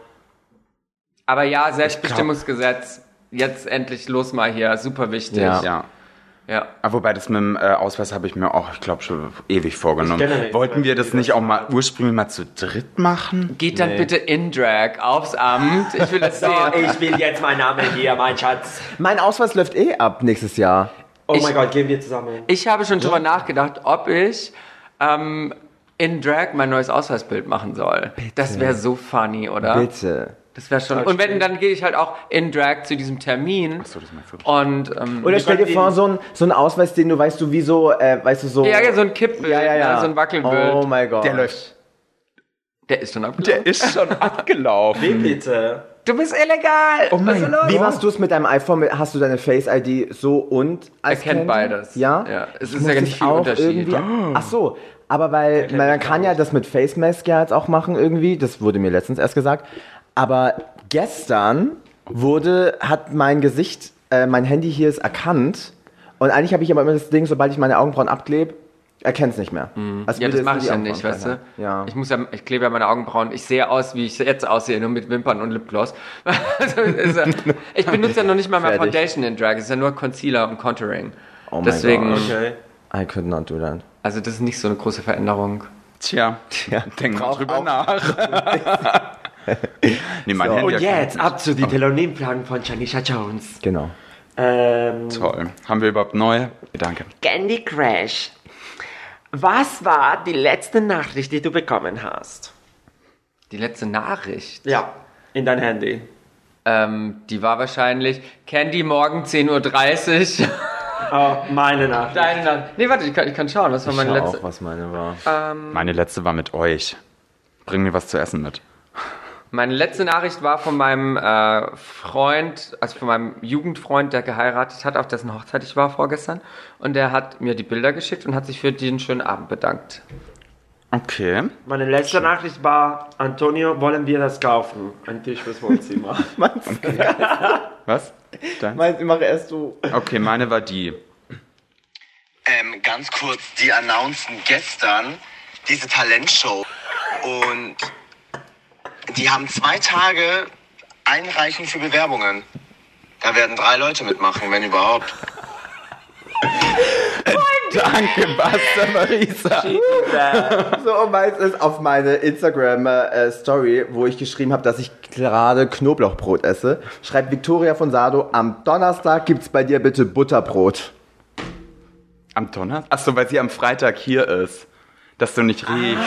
Aber ja, Selbstbestimmungsgesetz, jetzt endlich los mal hier, super wichtig. Ja. Ja. Ja. Aber wobei das mit dem Ausweis habe ich mir auch, ich glaube, schon ewig vorgenommen. Wollten wir das nicht auch mal ursprünglich mal zu dritt machen? Geht dann bitte in Drag aufs Amt. Ich will das So, sehen. ich will jetzt meinen Namen hier, mein Schatz. Mein Ausweis läuft ab nächstes Jahr. Oh mein Gott, gehen wir zusammen. Ich habe schon drüber nachgedacht, ob ich in Drag mein neues Ausweisbild machen soll. Bitte. Das wäre so funny, oder? Bitte. Das wäre schon. Und dann gehe ich halt auch in Drag zu diesem Termin. Achso, das ist mein Und Oder stell dir vor, so ein Ausweis, den du weißt, du wie so, weißt du, so. ja, so ein Kippbild, Ja. so ein Wackelbild. Oh mein Gott. Der läuft. Der ist schon abgelaufen. Der ist schon abgelaufen. Wie bitte? Du bist illegal. Oh mein Gott. Wie machst du es mit deinem iPhone? Hast du deine Face-ID so und als Erkennt Handy? beides. Ja? Es Ich ist muss ja das nicht viel auch Unterschied. Ach so, aber weil man kann ja das mit Face Mask ja jetzt auch machen irgendwie. Das wurde mir letztens erst gesagt. Aber gestern hat mein Gesicht, mein Handy hier ist erkannt. Und eigentlich habe ich aber immer das Ding, sobald ich meine Augenbrauen abklebe, erkennt es nicht mehr. Also Ja, würde das es mache nur ich die ja nicht, weißt du? Ja. Ich klebe ja meine Augenbrauen. Ich sehe aus, wie ich jetzt aussehe, nur mit Wimpern und Lipgloss. Also, ich benutze ja noch nicht mal Fertig. Foundation in Drag. Es ist ja nur Concealer und Contouring. Oh mein Deswegen, Gott. Okay. I could not do that. also das ist nicht so eine große Veränderung. Tja, denk mal Braucht drüber auch- nach. Nee, mein Handy Und erkennt jetzt nicht. ab zu den Telonym-Planen von Janisha Jones. Genau. Toll. Haben wir überhaupt neue? Danke. Candy Crash. Was war die letzte Nachricht, die du bekommen hast? Die letzte Nachricht, Ja, in dein Handy. die war wahrscheinlich Candy morgen 10:30 Uhr. Oh, meine Nachricht. Deine Nachricht. Nee, warte, ich kann schauen. Was war meine Schau letzte? auch, was meine war. Meine letzte war mit euch. Bring mir was zu essen mit. Meine letzte Nachricht war von meinem Freund, also von meinem Jugendfreund, der geheiratet hat, auf dessen Hochzeit ich war vorgestern. Und der hat mir die Bilder geschickt und hat sich für den schönen Abend bedankt. Okay. Meine letzte Nachricht war, Antonio, wollen wir das kaufen? Ein Tisch fürs Wohnzimmer. Was? Dein? Mach erst du. Okay, meine war die. Ganz kurz, die announcen gestern diese Talentshow und die haben 2 Tage Einreichen für Bewerbungen. Da werden 3 Leute mitmachen, wenn überhaupt. Danke, Basta Marisa. So, und meins ist auf meine Instagram-Story, wo ich geschrieben habe, dass ich gerade Knoblauchbrot esse, schreibt Victoria von Sado, am Donnerstag gibt's bei dir bitte Butterbrot. Am Donnerstag? Achso, weil sie am Freitag hier ist. Dass du nicht riechst.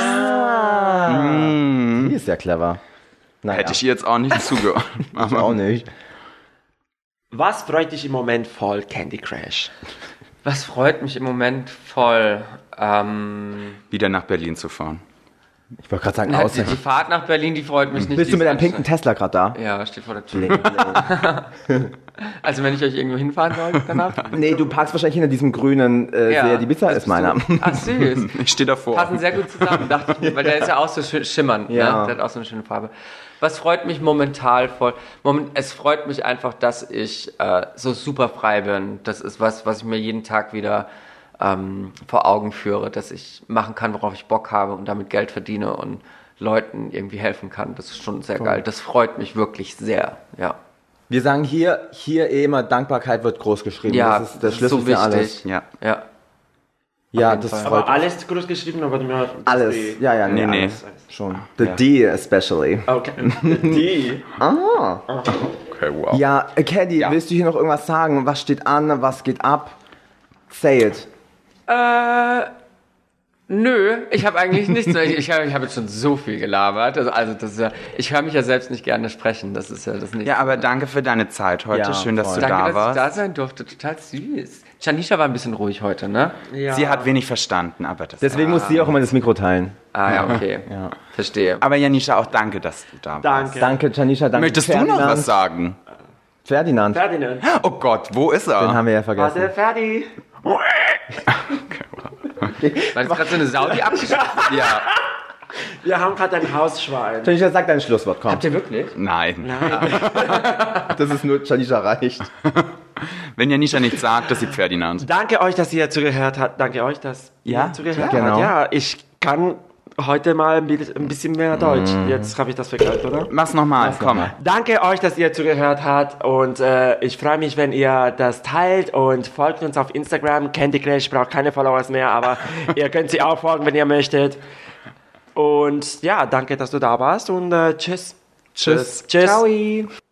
Die ist ja clever. Naja, Hätte ich ihr jetzt auch nicht zugehört. ich auch nicht. Was freut dich im Moment voll, Candy Crash? Was freut mich im Moment voll? Wieder nach Berlin zu fahren. Ich wollte gerade sagen, Die außer. Fahrt nach Berlin, die freut mich nicht. Bist die du mit ist einem pinken Tesla gerade da? Ja, steht vor der Tür. Also wenn ich euch irgendwo hinfahren soll danach? Nee, du parkst wahrscheinlich hinter diesem grünen See, die Pizza das ist bist du. meiner. Ach süß. Ich stehe davor. Passen sehr gut zusammen, dachte ich mir, weil der ist ja auch so schön schimmernd. Ja. Ne? Der hat auch so eine schöne Farbe. Was freut mich momentan voll? Es freut mich einfach, dass ich so super frei bin. Das ist was ich mir jeden Tag wieder vor Augen führe, dass ich machen kann, worauf ich Bock habe und damit Geld verdiene und Leuten irgendwie helfen kann. Das ist schon sehr geil. Das freut mich wirklich sehr, ja. Wir sagen hier immer, Dankbarkeit wird groß geschrieben. Ja, das ist der Schlüssel so für alles. Ja. Ja. Ja, jeden das Fall. freut Aber alles groß geschrieben, aber mir alles. Ja, ja, nee, Nee, alles. Schon. The D especially. Okay. Die. Okay, wow. Ja, Caddy, willst du hier noch irgendwas sagen? Was steht an? Was geht ab? Say it. Nö, ich habe eigentlich nichts. Ich habe jetzt schon so viel gelabert. Also das ist ja, ich höre mich ja selbst nicht gerne sprechen. Das ist ja das nicht. Ja, aber danke für deine Zeit heute. Ja, Schön, dass voll. du Danke, da dass ich warst. da sein durfte. Total süß. Janisha war ein bisschen ruhig heute, ne? Ja. Sie hat wenig verstanden, aber das. Deswegen muss sie auch immer das Mikro teilen. Ah ja, okay. Verstehe. Aber Janisha, auch danke, dass du da warst. Danke. Danke, Janisha, danke. Möchtest du noch was sagen? Ferdinand. Ferdinand. Oh Gott, wo ist Den er? haben wir ja vergessen. Warte, Ferdi. War das gerade so eine Sau, die abgeschafft? Ja. Wir haben gerade ein Hausschwein. Janisha, sag dein Schlusswort, komm. Habt ihr wirklich? Nein. Das ist nur Janisha reicht. Wenn Janisha nichts sagt, das ist Ferdinand. Danke euch, dass ihr zugehört habt. Danke euch, dass Ja, ihr zugehört genau. habt. Ja, ich kann heute mal ein bisschen mehr Deutsch. Jetzt habe ich das verkauft, oder? Mach's nochmal, komm. Danke euch, dass ihr zugehört habt und ich freue mich, wenn ihr das teilt und folgt uns auf Instagram. Candy Crush braucht keine Followers mehr, aber ihr könnt sie auch folgen, wenn ihr möchtet. Und ja, danke, dass du da warst und tschüss. Tschüss. Tschüss. Ciao.